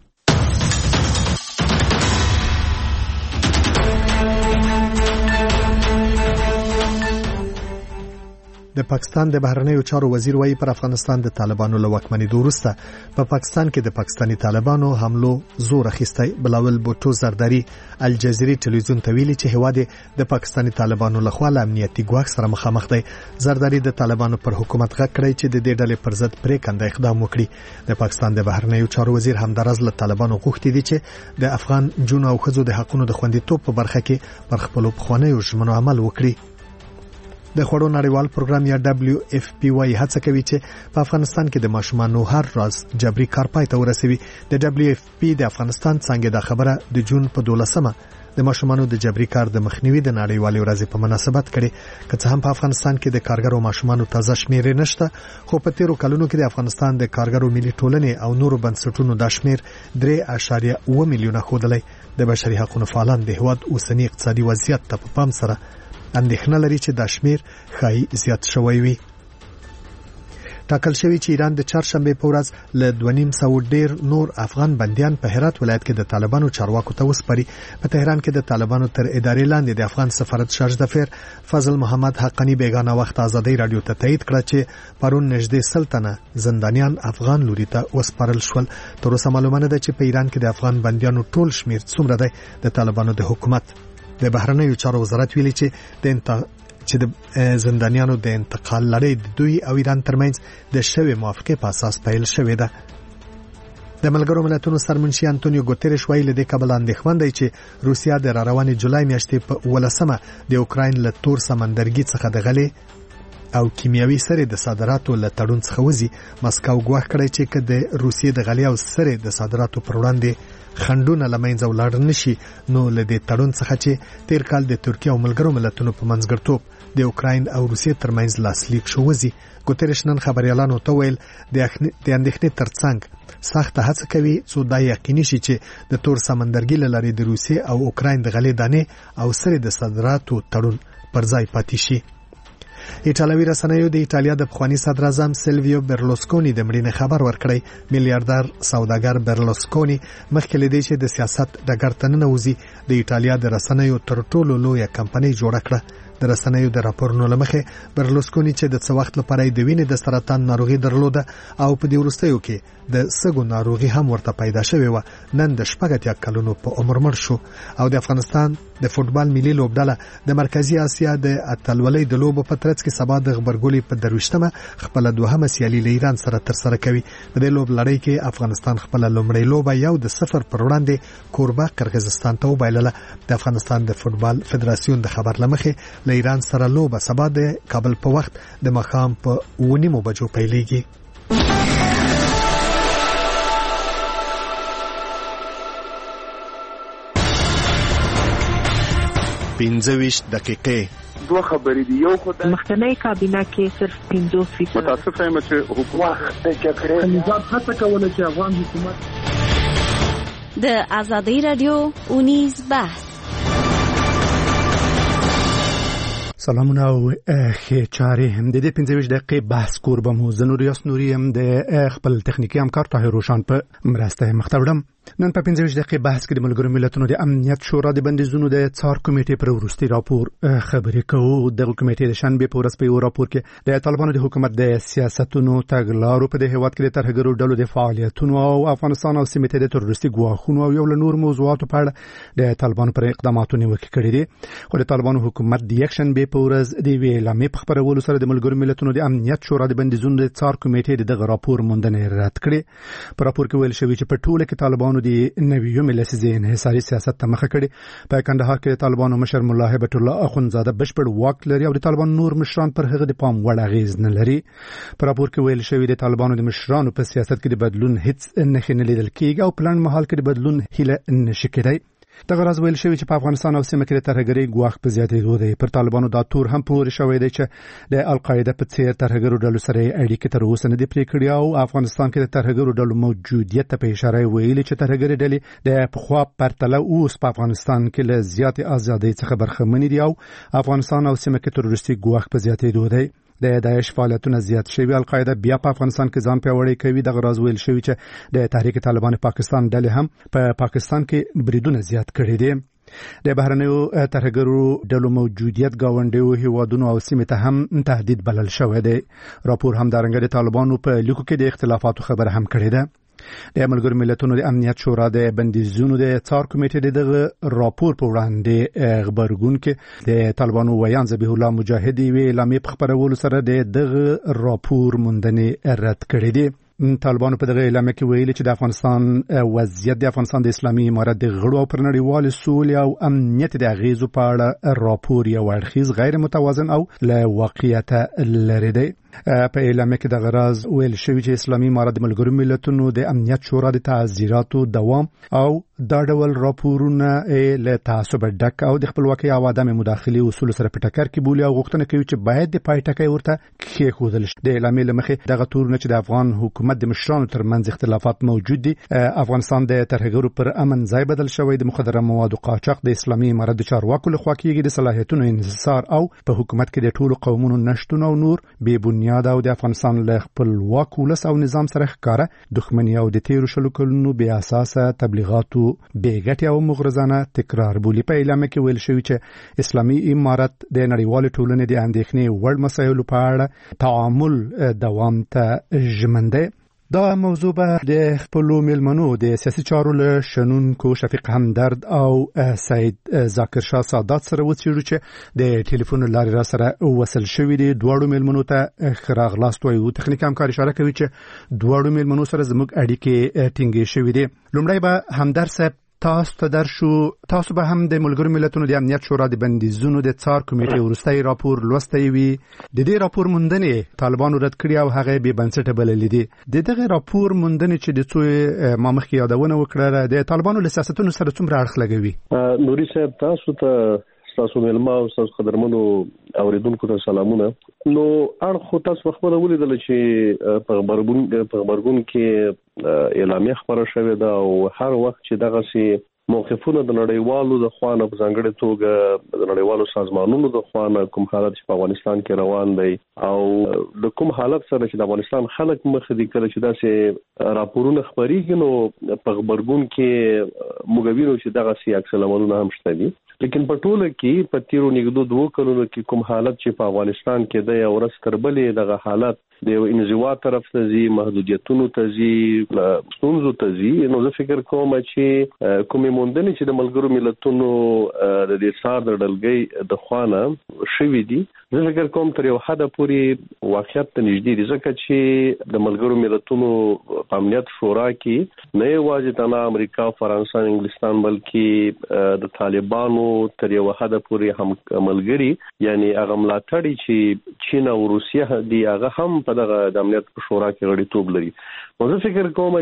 د پاکستان د بهرنیو چارو وزیر وایي پر افغانستان د طالبانو له واکمنېدو وروسته په پاکستان کې د پاکستاني طالبانو حملو زور اخیستی. بلاول بوټو زرداری الجزیرې ټلویزیون ته ویلي چې هیواد د پاکستاني طالبانو لخوا له امنیتي ګواښ سره مخامخ دی. زرداری د طالبانو پر حکومت غږ کړی چې د دې ډلې پر ضد پرېکنده اقدام وکړي. د پاکستان د بهرنیو چارو وزیر همدارز له طالبانو غوښتي دي چې د افغان جونو او ښځو د حقوقو د خوندیتوب په برخه کې پر خپلو پخوانیو ژمنو عمل وکړي. د خوړو نړیوال پروګرام یا دبليو اف پی وايي هڅه کوي چې په افغانستان کې د ماشومانو هر راز جبري کار پای ته ورسوي. د دبليو اف پی د افغانستان څنګه د خبره د جون په دولسمه د ماشومانو د جبري کار د مخنیوي د نړیوالې ورځې په مناسبت کړي. که څه هم په افغانستان کې د کارګرو ماشومانو تازه شمیر نشته، خو په تیرو کلونو کې د افغانستان د کارګرو ملي ټولنې او نورو بنسټونو د شمیر درې اعشاریه اوه میلیونه ښودلی. د بشري حقوقو فعالان د هیواد اوسنی اقتصادي وضعیت ته په پام سره اندېښنه لري چې د شمیر خای زیات شوی وي. ټاکل شوی چې ایران د چهارشنبه په ورځ له دوه نیم سوه ډیر نور افغان بنديان په هرات ولایت کې د طالبانو چارواکو ته وسپاري. په تهران کې د طالبانو تر ادارې لاندې د افغان سفارت شارژ دفیر فضل محمد حقانی بیگانه وخت آزادۍ رادیو ته تایید کړ چې پرون نږدې سل تنه زندانیان افغان لوري ته وسپارل شول. تر اوسه معلومه ده چې په ایران کې د افغان بنديانو ټول شمیر څومره دی. د طالبانو د حکومت د بهرنیو چارو وزارت ویلي چې د انت چې د زندانیانو د انتقال لړۍ د دوی او ایران ترمنځ د شوی موافقه په اساس پیل شوې ده. د ملګرو ملتونو سرمنشي انټونیو ګوتریش ویلي د کابل اندېښمن دی چې روسیا د راروانې جولای میاشتې په ولسمه د اوکراین له تور سمندرګي څخه د غلې او کیمیاوي سره د صادراتو له تړون څخه وځي. مسکو ګواښ کړی چې که د روسیې د غلې او سره د صادراتو پر وړاندې خندونه لمنځه ولاړ نشي، نو له دې تړون څخه چې تیر کال د ترکیه او ملګرو ملتونو په منځګړیتوب د اوکراین او روسیې ترمنځ لاسلیک شو وځي. ګوتریش نن خبريالانو ته ویل د اندېښنې ترڅنګ سخت هڅه کوي څو دا یقیني شي چې د تور سمندرګي له لارې د روسیې او اوکراین د غلې دانې او سره د صادراتو تړون پر ځای پاتې شي. ایټالوي رسنیو د ایټالیا د پخوانی صدر اعظم سیلویو برلوسکونی د مړینې خبر ورکړی. میلیارډر سوداګر برلوسکونی مخکې لیدي چې د سیاست ډګر ته ننوځي. د ایټالیا د رسنیو تر ټولو لویه کمپنۍ جوړه کړه. د رسنیو د راپورونو لمخې برلوسکونی چې د څه وخت لپاره د وینې د سرطان ناروغي درلوده او په دې وروستیو کې د سږو ناروغي هم ورته پیدا شوې و، نن د شپږ اتیا کلونو په عمر مړ شو. او د افغانستان د فوتبال ملي لوبډله د مرکزی اسیا د اتلولۍ د لوبو په ترڅ کې سبا د غبرګولي په درويشتمه خپل دوهمه سیالي له ایران سره تر سره کوي. په دې لوب لړۍ کې افغانستان خپل لومړی لوبه یو د صفر پر وړاندې کوربه قرغیزستان ته وبایلله. د افغانستان د فوتبال فدراسیون د خبر لمخې له ایران سره لوبه سبا د کابل په وخت د مخام په ونیمو بجو پیلېږي. پنځه ویشت دقیقې دوه خبرې دي. یو خدای مخکنی کابینه کې صرف پنځوس فیصد متاسفه یم چې حکومت د جګړې نظام هڅه کوله چې افغان حکومت د آزادۍ رادیو اونیز بحث. سلامونه او ښه چارې هم د دې پنځه ویشت دقیقې بحث کوربه مو زنور یاس نوري هم د خپل تخنیکی همکار طاهر روشان په مرسته مختوړم. نن په پنځه ویشت دقیقې بحث کې د ملګرو ملتونو د امنیت شورا د بندیزونو د څار کمیټې پر وروستي راپور خبرې کوو. د کمیټې د شنبې په ورځ په یو راپور کې د طالبانو د حکومت د سیاستونو تګلارو په د هیواد کې د ترهګرو ډلو د فعالیتونو او افغانستان او سیمې ته د تروریستي ګواښونو او یو له نور موضوعاتو په اړه د طالبانو پر اقداماتو نیوکې کړې دي. خو د طالبانو حکومت د یک شنبې په ورځ د یوې اعلامیې په خپرولو سره د ملګرو ملتونو د امنیت شورا د بندیزونو د څار کمیټې دغه راپور موندنې رد کړې. په راپور کې ویل شوی چې په ټوله کې طالبانو د نویو لسیزې انحصاري سیاست ته مخه کړې. په کندهار کې د طالبانو مشر ملا هیبت الله اخونزاده بشپړ واک لري او د طالبانو نور مشران پر هغه د پام وړ اغیز نه لري. په راپور کې ویل شوی د طالبانو د مشرانو په سیاست کې د بدلون هیڅ نښې نه لیدل کېږي او پلان مهال کې د بدلون هیله نشي کېدای. دغه راز ویل شوی چې په افغانستان او سیمه کې د ترهګرۍ ګواښ په زیاتېدو دی. پر طالبانو دا تور هم پورې شوی دی چې د القاعده په څیر ترهګرو ډلو سره اړیکې تر اوسه نه دي پرې کړې او افغانستان کې د ترهګرو ډلو موجودیت ته په اشاره ویلي چې ترهګري ډلې د پخوا پرتله اوس په افغانستان کې له زیاتې ازادۍ څخه برخمنې دي او افغانستان او سیمه کې تروریستي ګواښ په زیاتېدو دی. د داعش فعالیتونه زیات شوي. القاعده بیا په افغانستان کې ځان پیاوړی کوي. دغه راز ویل شوی چې د تحریک طالبان پاکستان ډلې هم په پا پاکستان کې بریدونه زیات کړي دي. د بهرنیو ترهګرو ډلو موجودیت گاونډیو هیوادونو او سیمې ته هم تهدید بلل شوی دی. راپور هم د طالبانو په لیکو کې د اختلافاتو خبره هم کړې ده. د ملګرو ملتونو د امنیت شورا د بندیزونو د څار کمیټې دغه راپور په وړاندې خبرګون کې د طالبانو ویان ذبیح الله مجاهد وی اعلامیه په خبرولو سره د دغه راپور موندنې رد کړې دي. طالبانو په دغه اعلامیه کې ویلي چې د افغانستان وضعیت د افغانستان د اسلامي امارت د غړو او پر نړیوال سولې او امنیت د اغیزو په اړه راپور یو اړخیز غیر متوازن او له واقعیت لري دی. په اعلامیه کې د غراز ویل شوی چې اسلامي امارت د ملګرو ملتونو د امنیت شورا د تعزیراتو دوام او دا ډول راپورونه له تعصب ډک او د خپلواکۍ او عدم مداخلې اصول سره په ټکر کې بولي او غوښتنه کوي چې باید د پای ټکی ورته کېښودل شي. د اعلامیې له مخې دغه تورونه چې د افغان حکومت د مشرانو ترمنځ اختلافات موجود دي، افغانستان د ترهګرو پر امن ځای بدل شوی، د مخدره موادو قاچاق د اسلامي امارت د چارواکو لخوا کېږي، د صلاحیتونو انحصار او په حکومت کې د ټولو قومونو نشتون او نور بې بنیاد او د افغانستان له خپلواک ولس او نظام سره ښکاره دښمني او د تیرو شلو کلونو بې اساسه تبلیغاتو بې ګټې او مغرضانه تکرار بولي. په اعلامیه کې ویل شوی چې اسلامي امارت د نړیوالې ټولنې د اندېښنې وړ مسایلو په اړه تعامل دوام ته ژمن دی. دا موضوع به د خپلو میلمنو د سیاسي چارو له شنونکو شفیق همدرد او سید ذاکر شاه سادات سره وڅېړو چې د ټلیفون لارې را سره وصل شوي دي. دواړو میلمنو ته ښه راغلاست وایو. تخنیکي همکار اشاره کوي چې دواړو میلمنو سره زموږ اړیکې ټینګې شوي دي. لومړی به همدرد صاحب تاسو ته درشو، تاسو به هم د ملګرو ملتونو د امنیت شورا د بندیزونو د څار کمیټې وروستی راپور لوستی وي. د دې راپور موندنې طالبانو رد کړي او هغه بې بنسټه بللې دي. د دغه راپور موندنې چې د څو ما مخکې یادونه وکړه د طالبانو له سیاستونو سره څومره اړخ لګوي؟ نوري صاحب، تاسو ته تاسو ملما او تاسو قدرمنو اوریدونکو ته سلامونه. نو اړخ تاسو خپل ولیدل چې په خبرګون په خبرګون کې اعلامیه خبره شوې ده او هر وخت چې دغه سي موقفونه د نړیوالو د خوانه په ځانګړي توګه د نړیوالو سازمانونو د خوانه کوم حالت چې په افغانستان کې روان دی او د کوم حالت سره چې د افغانستان خلک مخ دي کله چې داسې راپورونه خبريږي، نو په خبرګون کې موږ چې دغه سي عکس العملونه هم شته دي. لیکن په ټوله کې په تیرو نږدې دوه کلونو کې کوم حالت چې په افغانستان کې د یو ورځ تربلې دغه حالت د یو انزوا طرف ته ځي، محدودیتونو ته ځي، ستونزو ته ځي. نو زه فکر کوم چې کومې موندنې چې د ملګرو ملتونو د دې سار د ډلګۍ د خوانه شوي دي، زه فکر کوم تر یو حده پورې واقعیت ته نږدې دي، ځکه چې د ملګرو ملتونو په امنیت شورا کې نه یوازې تنها امریکا، فرانسه، انګلستان، بلکې د طالبانو تر یو حده پورې هم ملګري، یعنی هغه ملاتړي چې چین او روسیه دي، هغه هم په دغه د امنیت په شورا کې غړیتوب لري. نو زه فکر کوم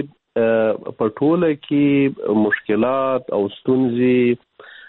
چې په ټوله کې مشکلات او ستونزې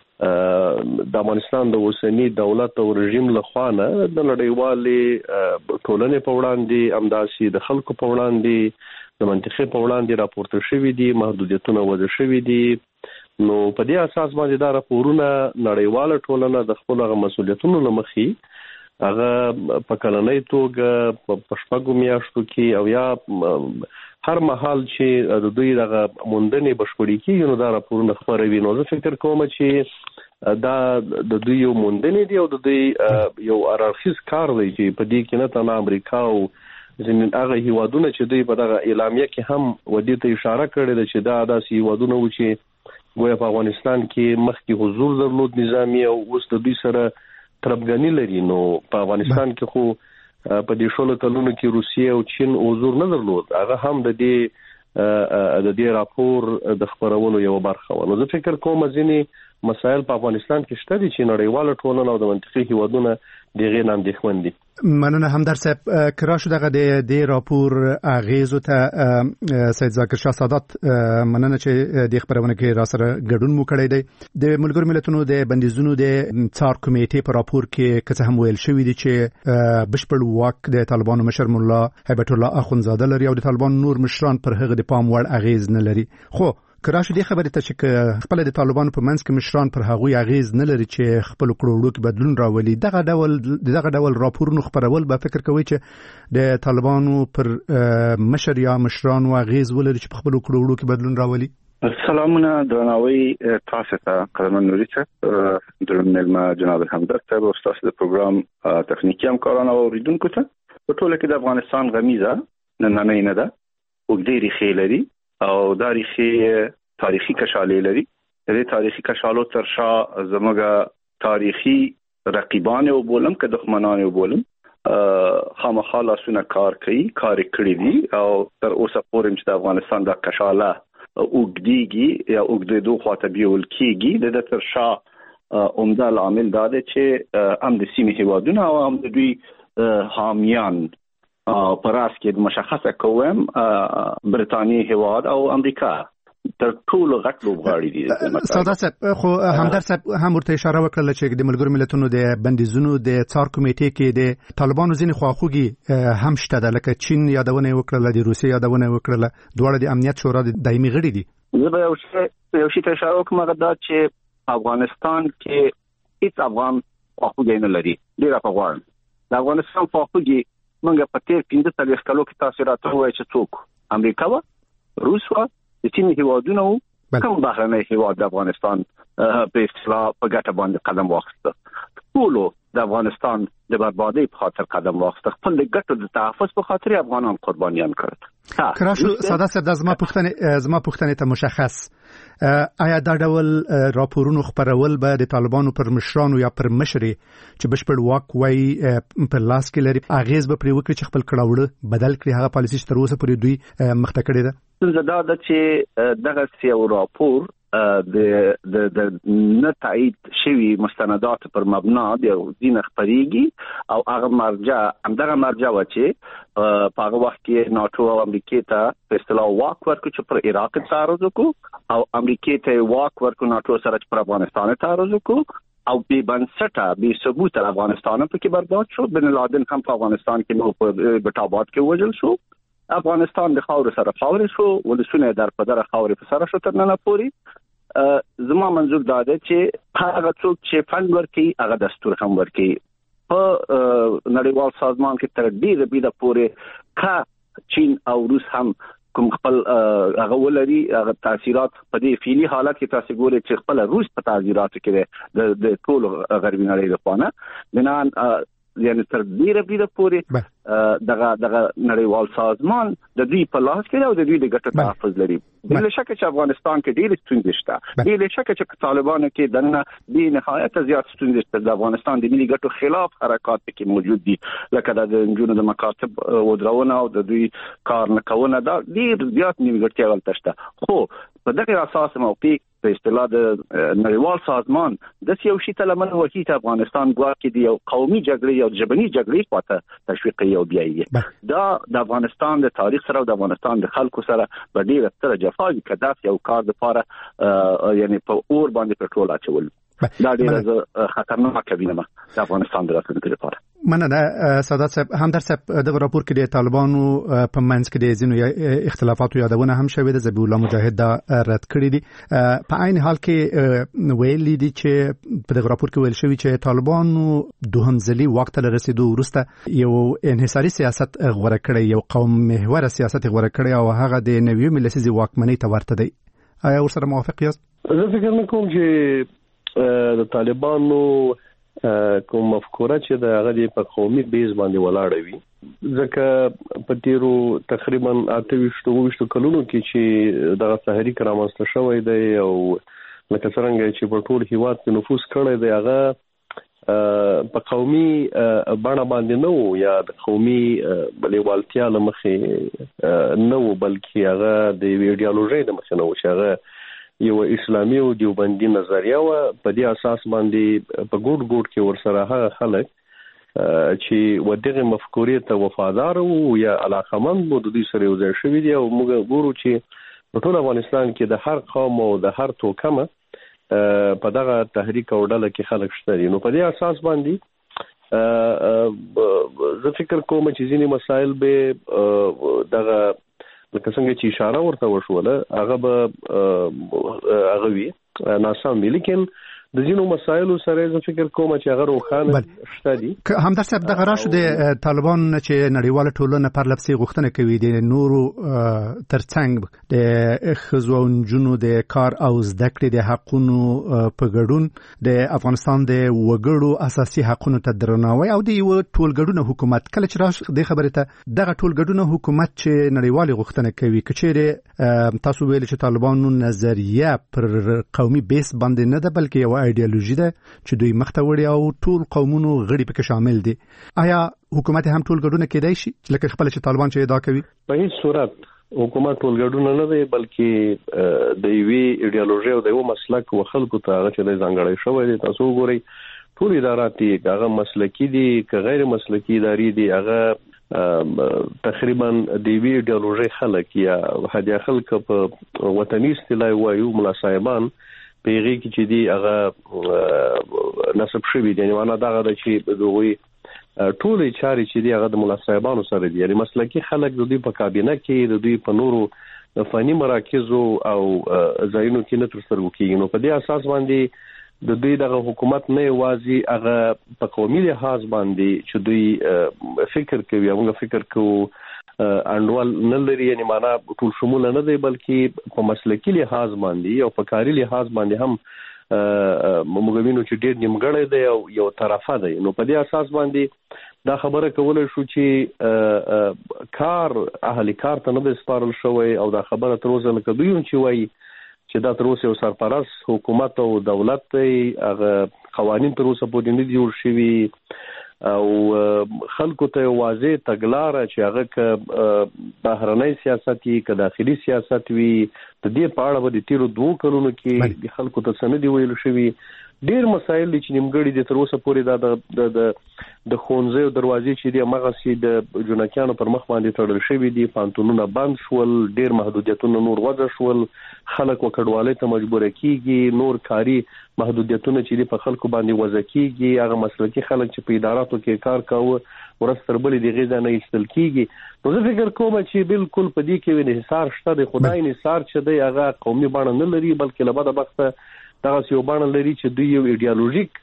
د افغانستان د اوسنی دولت او رژیم له خوا نه د نړیوالې ټولنې په وړاندې، همداسې د خلکو په وړاندې، د منطقې په وړاندې راپورته شوي دي، محدودیتونه وضع شوي دي. نو په دې اساس باندې دا راپورونه نړیواله ټولنه د خپل هغه مسؤلیتونو له مخې هغه په کلنۍ توګه په شپږو میاشتو کې او یا هر محل چې د دوی دغه موندنې بشپړې کیږي نو دا راپورونه خبروي. نو زه فکر کوم چې دا د دوی یو موندنې دی او د دوی یو ارارخیز کار دی چې په دې کې نه تنه امریکا او زمين هغه هیوادونه چې دوی په دغه اعلامیه کې هم ودی ته اشاره کړې ده چې دا داسې هیوادونه و چې ګویا په افغانستان کې مخکې حضور درلود نظامی او اوس د دوی سره تربګنی لري. نو په افغانستان کې خو په دې شولو کلونو کې روسیه او چین حضور نه درلود. هغه هم د دې د دې راپور د خبرونو یو برخه و. نو زه فکر کوم ځینې مسایل په افغانستان کې شته دي چې نړیواله ټولنه او د منطقي هیوادونه دغه نام دي خوندي. مننه همدار صاحب کراشو دغه د دې راپور اغیزو ته سید ذاکر شاه سادات مننه چې د خبرونه کې را سره ګډون مو کړی دی. د ملګرو ملتونو د بندیزونو د څار کمیټې په راپور کې کڅه هم ویل شوې دي چې بشپړ واک د طالبانو مشر مولا هیبت الله اخونزاده لري او د طالبان نور مشران پر هغه د پام وړ اغیز نه لري. خو کراشه دې خبرې ته چې خپل د طالبانو په منځ کې مشران پر هغوی اغیز نه لري چې خپل کړوړو کې بدلون راولي. دغه ډول دغه ډول راپورونو خبرول به فکر کوي چې د طالبانو پر مشر یا مشران اغیز ولري چې خپل کړوړو کې بدلون راولي. سلامونه درناوی تاسو ته قلمن نوري ته درنه جناب همدرد صاحب او تاسو د پروګرام تخنیکی همکارانو او اوریدونکو ته په ټوله کې د افغانستان غمیزه نن نه ده او ډېری خېلري او تاریخي تاریخي کشالې لري. د تاریخي کشالو تر شا زموږه تاریخي رقیبان او بولم که دښمنان او بولم خامخا لاسونه کار کوي کار کړی دي او تر اوسه پورې چې د افغانستان د کشاله اوګديږي یا اوګدېدو خواته بیول کیږي د تر شا عمده عامل دا دی چې هم د سیمې هیوادونه او هم د دوی حامیان پراس کې مشخصه کوم برتانیې هیواد او امریکا تر ټولو غټ لوبغاړي دي. ساده صاحب خو همدار صاحب هم ورته اشاره وکړه چې د ملګرو ملتونو د بندیزونو د څار کمیټې کې د طالبانو ځینې خواخوږي هم شته ده لکه چین یادونه وکړه د روسیې یادونه وکړه دواړه د امنیت شورا د دایمي غړي دي. زه به یو شی یو شی ته اشاره وکړم هغه دا چې افغانستان کې هیڅ افغان خواخوږي نه لري. ډیر افغان د افغانستان خواخوږي منګه په تیر پنځه څلوېښت کلو کې تاسو راته وایي چې څوک امریکا و روس و د چین هیوادونه کوم بهرنی هیواد د افغانستان په اصطلاح په ګټه باندې قدم واخیسته. ټول د افغانستان د بربادۍ په خاطر قدم واخیسته. خپل د ګټو د تحفظ په خاطر افغانان قربانیان کړل. کراشو ساده صاحب د زما پوښتنه زما پوښتنه ته مشخص آیا دا ډول راپورونو خبرول به د طالبانو پر مشرانو یا پر مشري چې بشپړ واک وای په لاس کې لري اغیز به پرې وکړي چې خپل کړهوړه بدل کړي هغه پالیسي چې تر اوسه پورې دوی مخته کړې ده؟ زه دا د چې دغه یو راپور د د د نه تایید شوی مستندات پر مبنا د دین خبريږي او هغه مرجع همدغه مرجع و چې په هغه وخت کې ناتو او امریکا ته په اصطلاح واک ورکړي چې پر عراق تعرض وکړو او امریکا ته واک ورکړو ناتو سره چې پر افغانستان تعرض وکړو او به بنسټه به ثبوت افغانستان په کې برباد شو. بن لادن هم په افغانستان کې نو په بټاباد کې وژل شو. افغانستان د خاور سره خاور شو ولسونه در په دره خاور په سره شو تر نن پورې. زما منظور دا دی چې هغه څوک چې فند ورکړي هغه دستور هم ورکړي. په نړیوال سازمان کې تر ډیره بيده پورې کا چین او روس هم کوم خپل هغه ولري هغه تاثیرات په دې فعلی حالت کې تاسو ګورئ چې خپل روس په تاثیرات کې د ټول غربي نړۍ لپاره بنان یعنی تر ډیره بيده پورې دغه دغه نړیوال سازمان د دوی په لاس کې او د دوی د ګټو تحفظ لري. بل شک چې افغانستان کې ډېر ستونزې شته. بل شک چې طالبانو کې دنه به نهایت زیات ستونزې شته. د افغانستان د ملي ګټو خلاف حرکات کې موجود دي لکه د جنونو د مکاتب ودرونه او د دوی کار نه کول دا ډېر زیات نیمګړتیا ولته شته. خو په دغه اساس موقع په اصطلاح د نړیوال سازمان د یو شي تلمن وحید افغانستان ګواکې دی یو قومي جګړې او ژبني جګړې پاته تشویق او بیایي دا د افغانستان د تاریخ سره او د افغانستان د خلکو سره په ډیره ستره جفاوي کداف یو کار د پاره یعنی په اور باندې پټرول اچول دا ډیره خطرناک وینم د افغانستان د راتلونکي لپاره. مننه سادات صاحب. همدر صاحب د راپور کې د طالبانو په منځ کې د ځینو اختلافاتو یادونه هم شوې ده. ذبیح الله مجاهد دا رد کړی دي. په عین حال کې ویل دي چې په دغه راپور کې ویل شوی چې طالبانو دوهم ځلي وخت ته رسیدو وروسته یو انحصاري سیاست غوړه کړی، یو قوم محور سیاست غوړه کړی او هغه د نویو ملسي واکمنۍ ته ورته دی. آیا ورسره موافق یاست؟ زه فکر نه کوم چې د طالبانو کوم مفکوره چې د هغه په قومي بیس باندې ولاړه وي، ځکه په تیرو تقریبا اته ویشتو ویشتو کلونو کې چې دغه تحریک رامنځته شوی دی او لکه څنګه چې په ټول هیواد کې نفوذ کړی دی، هغه په قومي بڼه باندې نه وو یا د قومي لیوالتیا له مخې نه وو، بلکې هغه د ایډیالوژي د مخې نه وو چې هغه یو اسلامي او دیوبندي نظریه و. په دې اساس باندې په ګوټ ګوټ کې ورسره هغه خلک چې ودغه مفکورې ته وفادار وو یا علاقمند وو د دې سره یو ځای شوي دي. او موږ ګورو چې په ټول افغانستان کې د هر قوم او د هر توکمه په دغه تحریک او ډله کې خلک شته دي. نو په دې اساس باندې زه فکر کوم چې ځینې مسایل به دغه لکه څنګه چې اشاره ورته وشوله هغه به هغه وي ناسم وي، لیکن د ځینو مسایلو سره زه فکر کوم چې هغه روښانه شته دي. همدر صاحب دغه راشه د طالبان چې نړیواله ټولنه پر لپسې غوښتنه کوي د نورو ترڅنګ د ښځو او نجونو د کار او زده کړې د حقونو په ګډون د افغانستان د وګړو اساسي حقونو ته درناوی او د یو ټولګډونه حکومت. کله چې راشه د خبره ته دغه ټولګډونه حکومت چې نړیواله غوښتنه کوي، کچېره تاسو ویل چې طالبانو نظریه پر قومي بیس باندې نه ده بلکې یو ایډیالوژي ده چې دوی مخته وړي او ټول قومونو غړي پکې شامل دي، آیا حکومت هم ټول ګډونه کېدای شي لکه خپل چې طالبان چې ادعا کوي؟ په هیڅ صورت حکومت ټول ګډونه نه دی، بلکې د یوې ایډیالوژي او د یو مسلک و خلکو ته هغه چې ځانګړی شوی دی. تاسو وګورئ ټول ادارات دي، هغه مسلکی دي که غیر مسلکی اداري دي، هغه تقریبا د یوې ایډیالوژي خلک یا هدي خلک په وطني اصطلاح وایو ملا صاحبان پیغی کی چې دی هغه نسب شوی دی. یعنی معنا دا غواړي چې دوی ټول چاري چې دی هغه د ملا صاحبانو سره دی، یعنی مسلکی خلک د دوی په کابینه کې د دوی په نورو فني مراکزو او ځایونو کې نه تر سترګو کېږي. نو په دې اساس باندې د دوی دغه حکومت نه یوازې هغه په قومي لحاظ باندې چې دوی فکر کوي، موږ فکر کوو انډول نه لري، یعنی معنا ټول شمول نه دی، بلکې په مسلکی لحاظ باندې او په کاري لحاظ باندې هم موږ وینو چې ډېر نیمګړی دی او یو طرفه دی. نو په دې اساس باندې دا خبره کولای شو چې کار اهلي کار ته نه دی سپارل شوی او دا خبره تر اوسه لکه دوی چې وایي چې دا تر اوسه یو سرپرست حکومت او دولت دی، هغه قوانین تر اوسه پورې نه دي جوړ شوي او خلکو ته واضح تګلاره چې هغه ک بهرنۍ سیاست وي که داخلي سیاست وي د دې په اړه به د تیرو دوه کلونو کې د خلکو ته څه نه دي ویل شوي. ډېر مسایل دي چې نیمګړي دي تر اوسه پورې دا د د د ښوونځیو دروازې چې دي همغسې د جنکیانو پر مخ باندې تړل شوي دي، پانتونونه بند شول، ډېر محدودیتونه نور وضع شول، خلک وکړوالۍ ته مجبوره کیږي، نور کاري محدودیتونه چې دي په خلکو باندې وضع کیږي، هغه مسلکي خلک چې په اداراتو کې کار کاوه ورځ تر بلې د غذا نه ایستل کیږي. نو زه فکر کوم چې بالکل په دې کې انحصار شته دی. خدای انحصار چې دی هغه قومي بڼه نه لري، بلکې له بده بخته دغه یو بڼه لري چې دوی یو ایډیالوژیک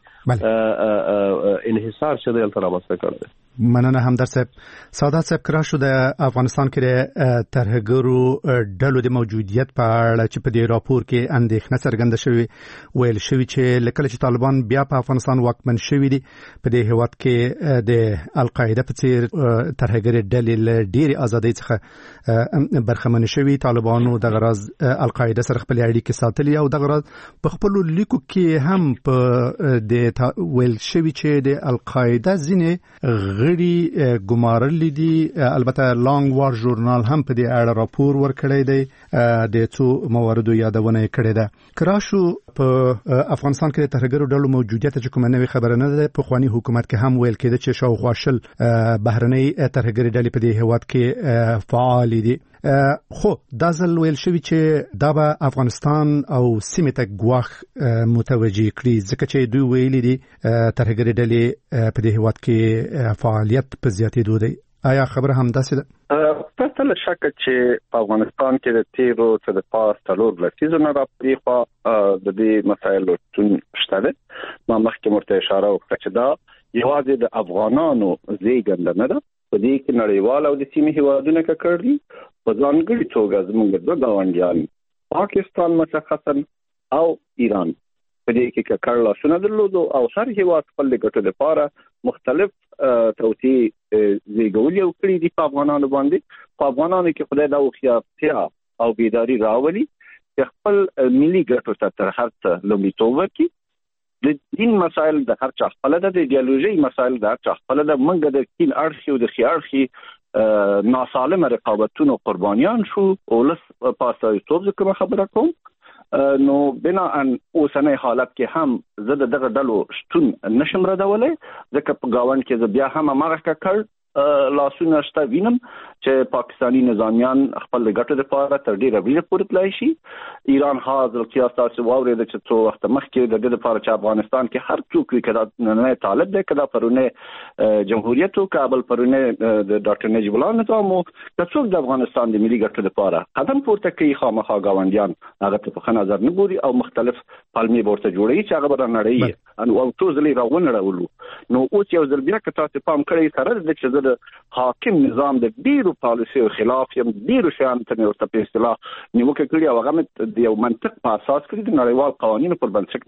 انحصار چې دی تر رامنځته کړی. مننه همدر صاحب. سادات صاحب کرا شو د افغانستان کې د ترهګرو ډلو د موجودیت په اړه چې په دې راپور کې اندېښنه څرګنده شوې، ویل شوی چې لکه چې طالبان بیا په افغانستان واکمن شوي دي، په دې هیواد کې د القاعده په څیر ترهګري ډلې له ډېرې ازادۍ څخه برخمن شوي. طالبانو دغه راز القاعده سره خپل اړیکې ساتلي او دغه راز په خپل لیکو کې هم په د ویل شوی چې د القاعده ځینې غړي ګمارل دي. البته لانګ وار ژورنال هم په دې اړه راپور ورکړی دی، د څو مواردو یادونه کړې ده. کراشو په افغانستان کې د ترهګرو ډلو موجودیت چې کومه نوې خبره نه ده. په خواني حکومت کې هم ویل کېده چې شاوخوا شل بهرنۍ ترهګري ډلې په دې هیواد کې فعال دي. خو دا ځل ویل شوی چې دا به افغانستان او سیمې ته ګواښ متوجه کړي ځکه چې دوی ویلي دي ترهګري ډلې په دې هیواد کې فعالیت په زیاتېدو دی. آیا خبره هم داسې ده؟ پرته له شکه چې په افغانستان کې د تیرو څه د پاس څلور لسیزونه راپورې خوا د دې مسایلو شتون شته ده. ما مخکې ورته اشاره وکړه چې دا یوازې د افغانانو زیږنده نه ده، په دې کې نړیوال او د سیمې هیوادونه ککړ دي. په ځانګړي توګه زموږ دوه ګاونډیان پاکستان مشخصا او ایران په دې کې ککړ لاسونه درلودو او هر هیواد خپل ګټو لپاره مختلف توتی زیږولي او کړی دي په افغانانو باندې. په افغانانو کې خدای دا وخیافتیا او بیداری راولي چې خپل ملي ګټو ته تر هر څه لومړیتوب ورکړي. د دین مسایل د هر چا خپل ده، د ایډیالوژي مسایل د هر چا خپل ده. موږ د کین اړخي او د خي اړخي ناسالمه رقابتونو قربانیان شو. ولس پاسه توب ذکر خبره کوم نو بنا ان اوسنۍ حالت کې هم زه دغه ډلو شتون نشم ردولای ځکه په گاوند کې زه بیا هم هغه ککړ لاسونه شته وینم چې پاکستانی نظامیان خپل ګټو لپاره تر ډیره ویره پورې تلای شي. ایران حاضر کیاس تاسو واورید چې څو وخت مخکې د دې لپاره چې افغانستان کې هر څوک وی کړه نه طالب دی کړه پرونه جمهوریت او کابل پرونه د ډاکټر نجیب الله نظام او څوک د افغانستان د ملي ګټو لپاره قدم پورته کوي خامخا گاونډیان هغه ته په نظر نه ګوري او مختلف پالمي ورته جوړي چې هغه بر نړۍ او توزلي راونړولو. نو اوس یو ځل بیا که تاسو پام کړئ سره د چې د حاکم نظام د ډیرو پالیسي خلاف یم ډیرو شیان ته ورته په اصطلاح نیوکه کړی او هغه د یو منطق په اساس کړی د نړیوال قوانینو پر بنسټ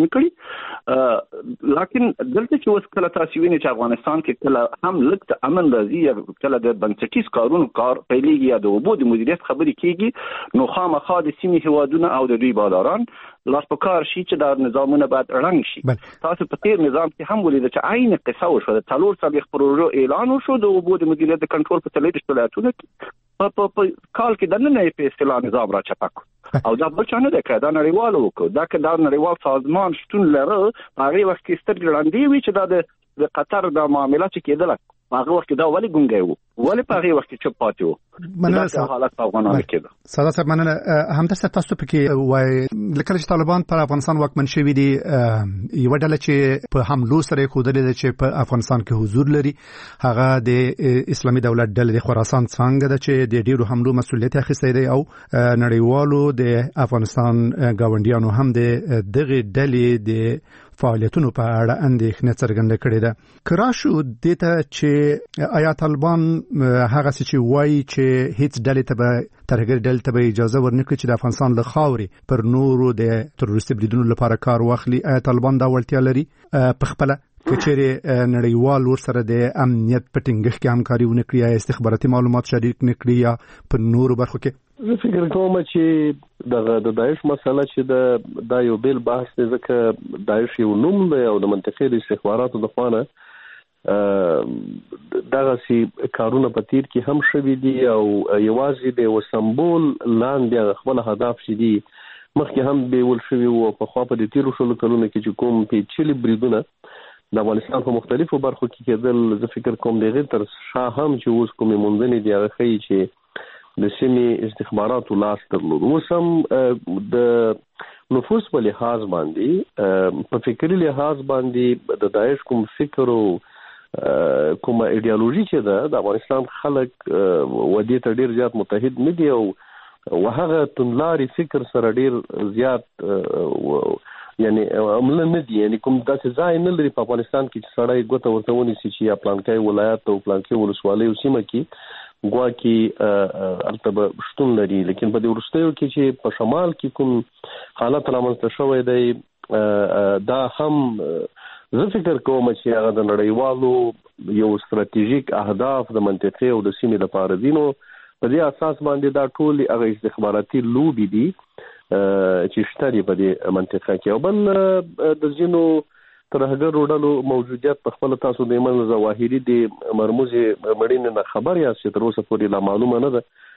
کړی. لکه دلته چې اوس کله تاسو وینئ چې افغانستان کې کله هم لکه امن راځي یا کله د بنسټیز کارونو کار پیلېږي یا د وبو د مدیریت خبرې کیږي نو خامخا د سیمې هیوادونه او د دوی باداران لاس په کار شي چې دا نظامونه باید رنګ شي. تاسو په تیر نظام کې هم ولید چې عین قصه وشو د تلور سابق پروژو اعلان وشو د وبو د مدیریت د کنټرول په تلې ولایتونو کې په کال کې د نن په اصطلاح نظام را چپک او دا بل څه نه ده کړه. دا نړیوال وکړه دا که دا نړیوال سازمان شتون لري هغه وخت کې ستر ګړندې وي چې دا د قطر د معاملات کېدل هغه وخت دا ولې ګونګي وو ولې په هغه وخت کې چپ پاتې وو مننه حالت په افغانستان کې ده. ساده صاحب مننه. همداسې تاسو پکې وای لکه چې طالبان پر افغانستان واکمن شوي دي یو ډله چې په حملو سره خودلې ده چې په افغانستان کې حضور لري هغه د اسلامي دولت ډله د خراسان څنګه ده چې د ډیرو حملو مسولیت اخیستی دی او نړیوالو د افغانستان گاونډیانو هم د دغه ډلې د فعالیتونو په اړه اندېښنه څرګنده کړې ده. کراشو دته چې آیا طالبان هغه څه چې وایي چې هیڅ ډلې ته به ترهګر ډلې ته به اجازه ورنکړي چې د افغانستان له خاورې پر نورو د تروریستي بریدونو لپاره کار واخلي، آیا طالبان دا وړتیا لري په خپله کچېرې نړیوال ورسره د امنیت په ټینګښت کې همکاري ونه کړي یا استخباراتي معلومات شریک نه کړي یا په نورو برخو کې؟ زه فکر کوم چې دغه د داعش مسله چې د دا یو بیل بحث دی ځکه داعش یو نوم دی او د منطقې د استخباراتو د خوانه دغه سي کارونه په تیر کې هم شوي دي او یوازې د وسمبول لاندې خپل هدف شې دي مخکې هم به ول شوي او په خوا په تیرو شلو کلونو کې چې کوم پیچلي بریدونه د افغانستان په مختلفو برخو کې کېدل زه فکر کوم دغه تر شا هم چې اوس کومې مونږ دي هغه خي چې د سیمې استخباراتو لاس درلود. اوس هم د نفوس په لحاظ باندې په فکری لحاظ باندې د داعش کوم فکر او کوم ایډیالوژي چې ده د افغانستان خلک ودې ته ډیر زیات متحد نه دي او وهغه تنلاري فکر سره ډیر زیات یعنی عمل نه دي یعنی کوم داسې ځای نه لري په افغانستان کې چې سړی ګوته ورته ونیسي چې یا پلانکای ولایت او پلانکای ولسوالۍ او سیمه کې ګواکي البته شتون لري لیکن په دې ورستیو کې چې په شمال کې کوم حالت رامنځته شوی دی دا هم زه فکر کوم چې هغه د نړیوالو یو ستراتیژیک اهداف د منطقې او د سیمې لپاره دي نو په دې اساس باندې دا ټول هغه استخباراتي لوبي دي چې شته دی په دې منطقه کې او بل د ځینو ترهګر ډلو موجودیت په خپل تاسو د ایمن ظواهري د مرموز مړینې نه خبر یا چې تر اوسه پورې لا معلومه نه ده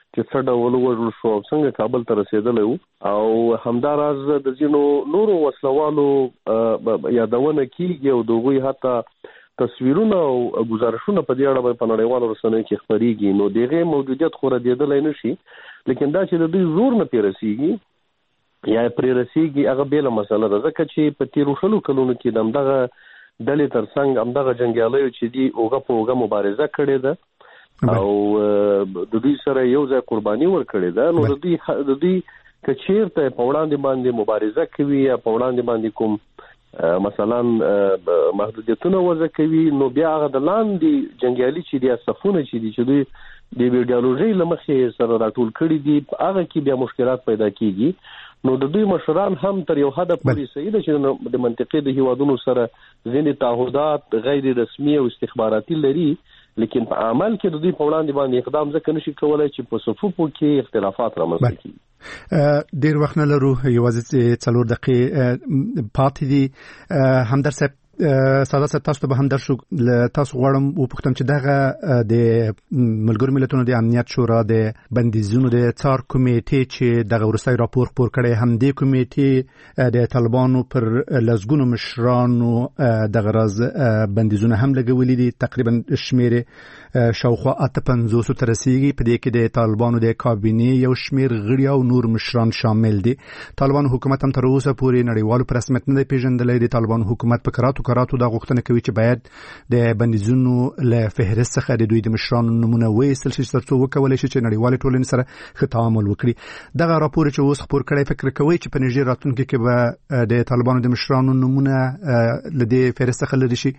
چې څه ډول وژل شو او څنګه کابل ته رسیدلی وو او همداراز د ځینو نورو وسلوالو یادونه کیږي او دغوی حتی تصویرونه او گزارشونه په دې اړه په نړیوالو رسنیو کې خپرېږي نو دغه موجودیت خو ردېدلی نشي لیکن دا چې د دوی زور نه پیرسیږي یا پرې رسیږي هغه بیله مسله ده ځکه چې په تیرو شلو کلونو کې د همدغه ډلې ترڅنګ همدغه جنګیالیو چې دي اوږه په اوږه مبارزه کړې ده او د دوی سره یو ځای قرباني ورکړې ده نو د دوی د دوی که چیرته په وړاندې باندې مبارزه کوي یا په وړاندې باندې کوم مثلا محدودیتونه وضع کوي نو بیا هغه د لاندې جنګیالي چې دي صفونه چې دي چې دوی د ایډیالوژي لمخې سره راټول کړي دي هغه کې بیا مشکلات پیدا کیږي نو د دوی مشران هم تر یو حد پورې صحیح ده چې د منطقې د هیوادونو سره ځینې تعهدات غیر رسمي او استخباراتي لري لیکن په عمل کې د دوی په وړاندې باندې اقدام ځکه نشي کولای چې په صفوفو کې اختلافات رامنځته کړي. ډیر وخت نه لرو یوازې څلور دقیقې پاتې دي همدرد صاحب ساده ست تاسو به هم درشو تاسو غواړم او پختم چې دغه د ملګرو ملتونو د امنیت شورا د بندیزونو د څار کمیټې چې دغه ورسای راپور خپور کړي هم د کمیټې د طالبانو پر لزګونو مشرانو دغه راز بندیزونه هم لګولې دي تقریبا شمیر شاوخوا اته پنځوس تر رسیدي په دې کې د طالبانو د کابینې یو شمیر غړي او نور مشران شامل دي طالبانو حکومت هم تر اوسه پورې نړیوالو پر رسمیت نه پیژندلې دي طالبانو حکومت په کراتو کراتو دا غوښتنه کوي چې باید د بندیزونو له فهرست څخه د دوی د مشرانو نمونه وایستل شي ترڅو وکولای شي چې نړیوال ټولنې سره ښه تعامل وکړي دغه راپور چې اوس خپور کړی فکر کوي چې په نږدې راتلونکي کې به د طالبانو د مشرانو نمونه له دې فهرست څخه لري شي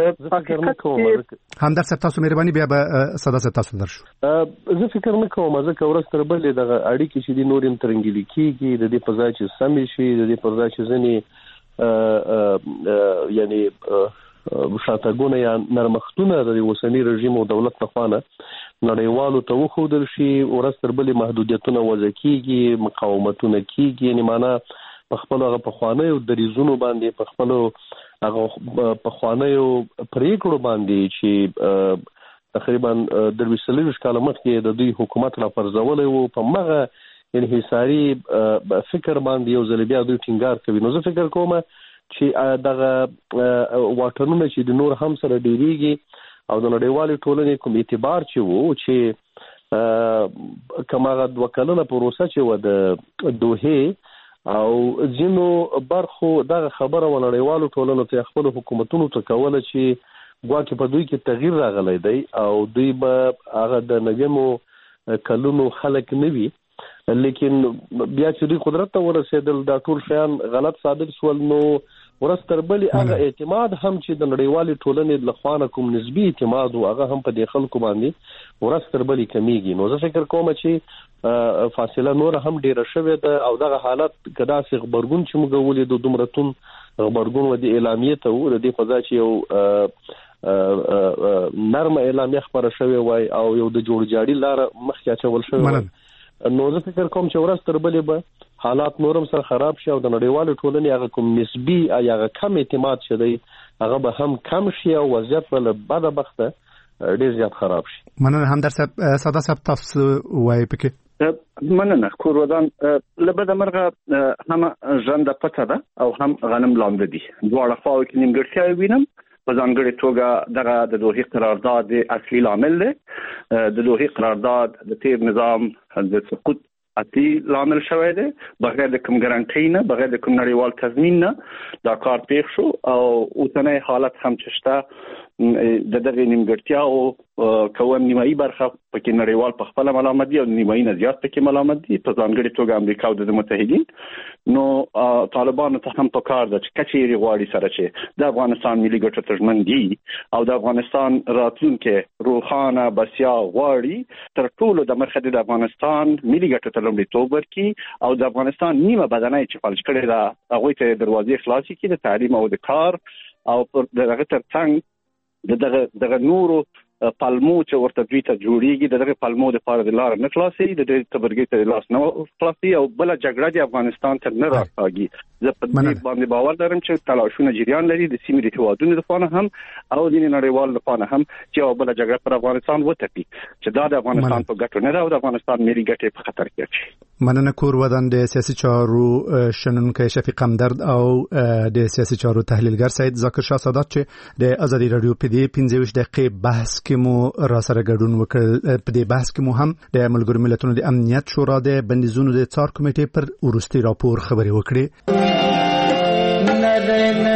همدرد صاحب تاسو مهرباني بیا به ساده صاحب تاسو درشو زه فکر نه کوم ځکه ورځ تر بلې دغه اړیکې چې د نور هم ترنګلي کیږي د دې په ځای چې سمې شي د دې په ځای چې ځنې یعنی شاتګونه یا نرمختونه د اوسنی رژیم او دولت په خوانه نړیوالو ته وښودل شي ورځ تر بلې محدودیتونه وضع کیږي مقاومتونه کیږي یعنی معنا په خپل هغه په خوانه او دریزونو باندې په خپل هغه په خوانه او پریکړو باندې چې تقریبا د وسلوش کاله مخکې د دوی حکومت را پرځولې وو په مغه یعنی حساري فکر باندې یو ځل بیا دوی ټینګار کوي نو زه فکر کوم چې دغه واټنونه چې د نور هم سره ډیریږي او د نړیوالې ټولنې کوم اعتبار چې وو چې کماغه د وکالنه پروسه چې و د دوه او ځینو برخو دغه خبره و نړیوالو ټولنو ته خپل حکومتونو ته کوله چې ګواکې په دوی کې تغییر راغلی دی او دوی به هغه د نویمو کلونو خلک نه وي لیکن بیا چې دوی قدرت ته ورسېدل دا ټول شیان غلط ثابت شول نو ورځ تر بلې هغه اعتماد هم چې د نړیوالې ټولنې له خوا کوم نسبي اعتماد او هغه هم په دې خلکو باندې ورځ تر بلې کمیږي نو زه فکر کوم چې فاصله نور هم ډیره شوې ده او دغه حالت کدا څه خبرګون چې موږ ولیدو دومرتون خبرګون و د اعلامیه ته و د فضا چې یو نرمه اعلامیه خبره شوې وای او یو د جوړ جاړي لار مخکې اچول شوې نو زه فکر کوم چې ورځ تر بلې به حالات نورم سره خراب شي او د نړیوالو ټولنې هغه کوم نسبي یا هغه کم اعتماد شي هغه به هم کم شي او وضعیت ول بده بخته ډیر زیات خراب شي مننه همدرد صاحب ساده صاحب تاسو وایي پکې مننه کور ودان لبد مرغه هم ژوند پته ده او هم غنم لاندې دي دواړه خواو کې نیمګړتیا وینم په ځانګړي توګه دغه د دوحې قرارداد اصلي لامل دی د دوحې قرارداد د تیر نظام د سقوط اصلي لامل شوی دی بغیر د کوم ګارانټي نه بغیر د کوم نړیوال تضمین نه دا کار پیښ شو او اوسنۍ حالت هم چشته د دغه نیمګړتیا او کوم نیمایي برخه پکې نړیوال په خپل ملامت دي او نیمایي نه زیات پکې ملامت دي په ځانګړي توګه امریکا او د متحدین نو طالبانو ته هم په کار ده چې کچېری غواړي سره چې د افغانستان ملي ګټو ترمن دي او د افغانستان راتلونکي روخانه بسیا غواړي تر ټولو د مرخه د افغانستان ملي ګټو ترمن توبر کی او د افغانستان نیمه بدنۍ چې فلج کړي دا هغه ته دروازې خلاصي کړي د تعلیم او د کار او پر دغه ترڅنګ دغه دغه نورو پالمو چې ورته دوی ته جوړیږي دغه پالمو د پاره د لار نه خلاصي د دې تبرګي ته لاس نه خلاصي او بل جګړه د افغانستان ته نه راځي زه په دې باندې باور لرم چې تلاشونه جریان لري د سیمې د هوادونو لپاره هم او د نړیوال لپاره هم چې بل جګړه پر افغانستان وتپي چې دا د افغانستان په ګټه نه ده او د افغانستان ملي ګټې په خطر کې اچي مننه کور ودان د سیاسي چارو شنونکو شفیق همدرد او د سیاسي چارو تحلیلګر سید ذاکر شاه سادات چې د ازادي رادیو په دې پنځه ویشت دقیقې بحث کې مو را سره ګډون وکړ. په دې بحث کې مو هم د ملګرو ملتونو د امنیت شورا د بندیزونو د څار کمیټې پر وروستي راپور خبرې وکړې.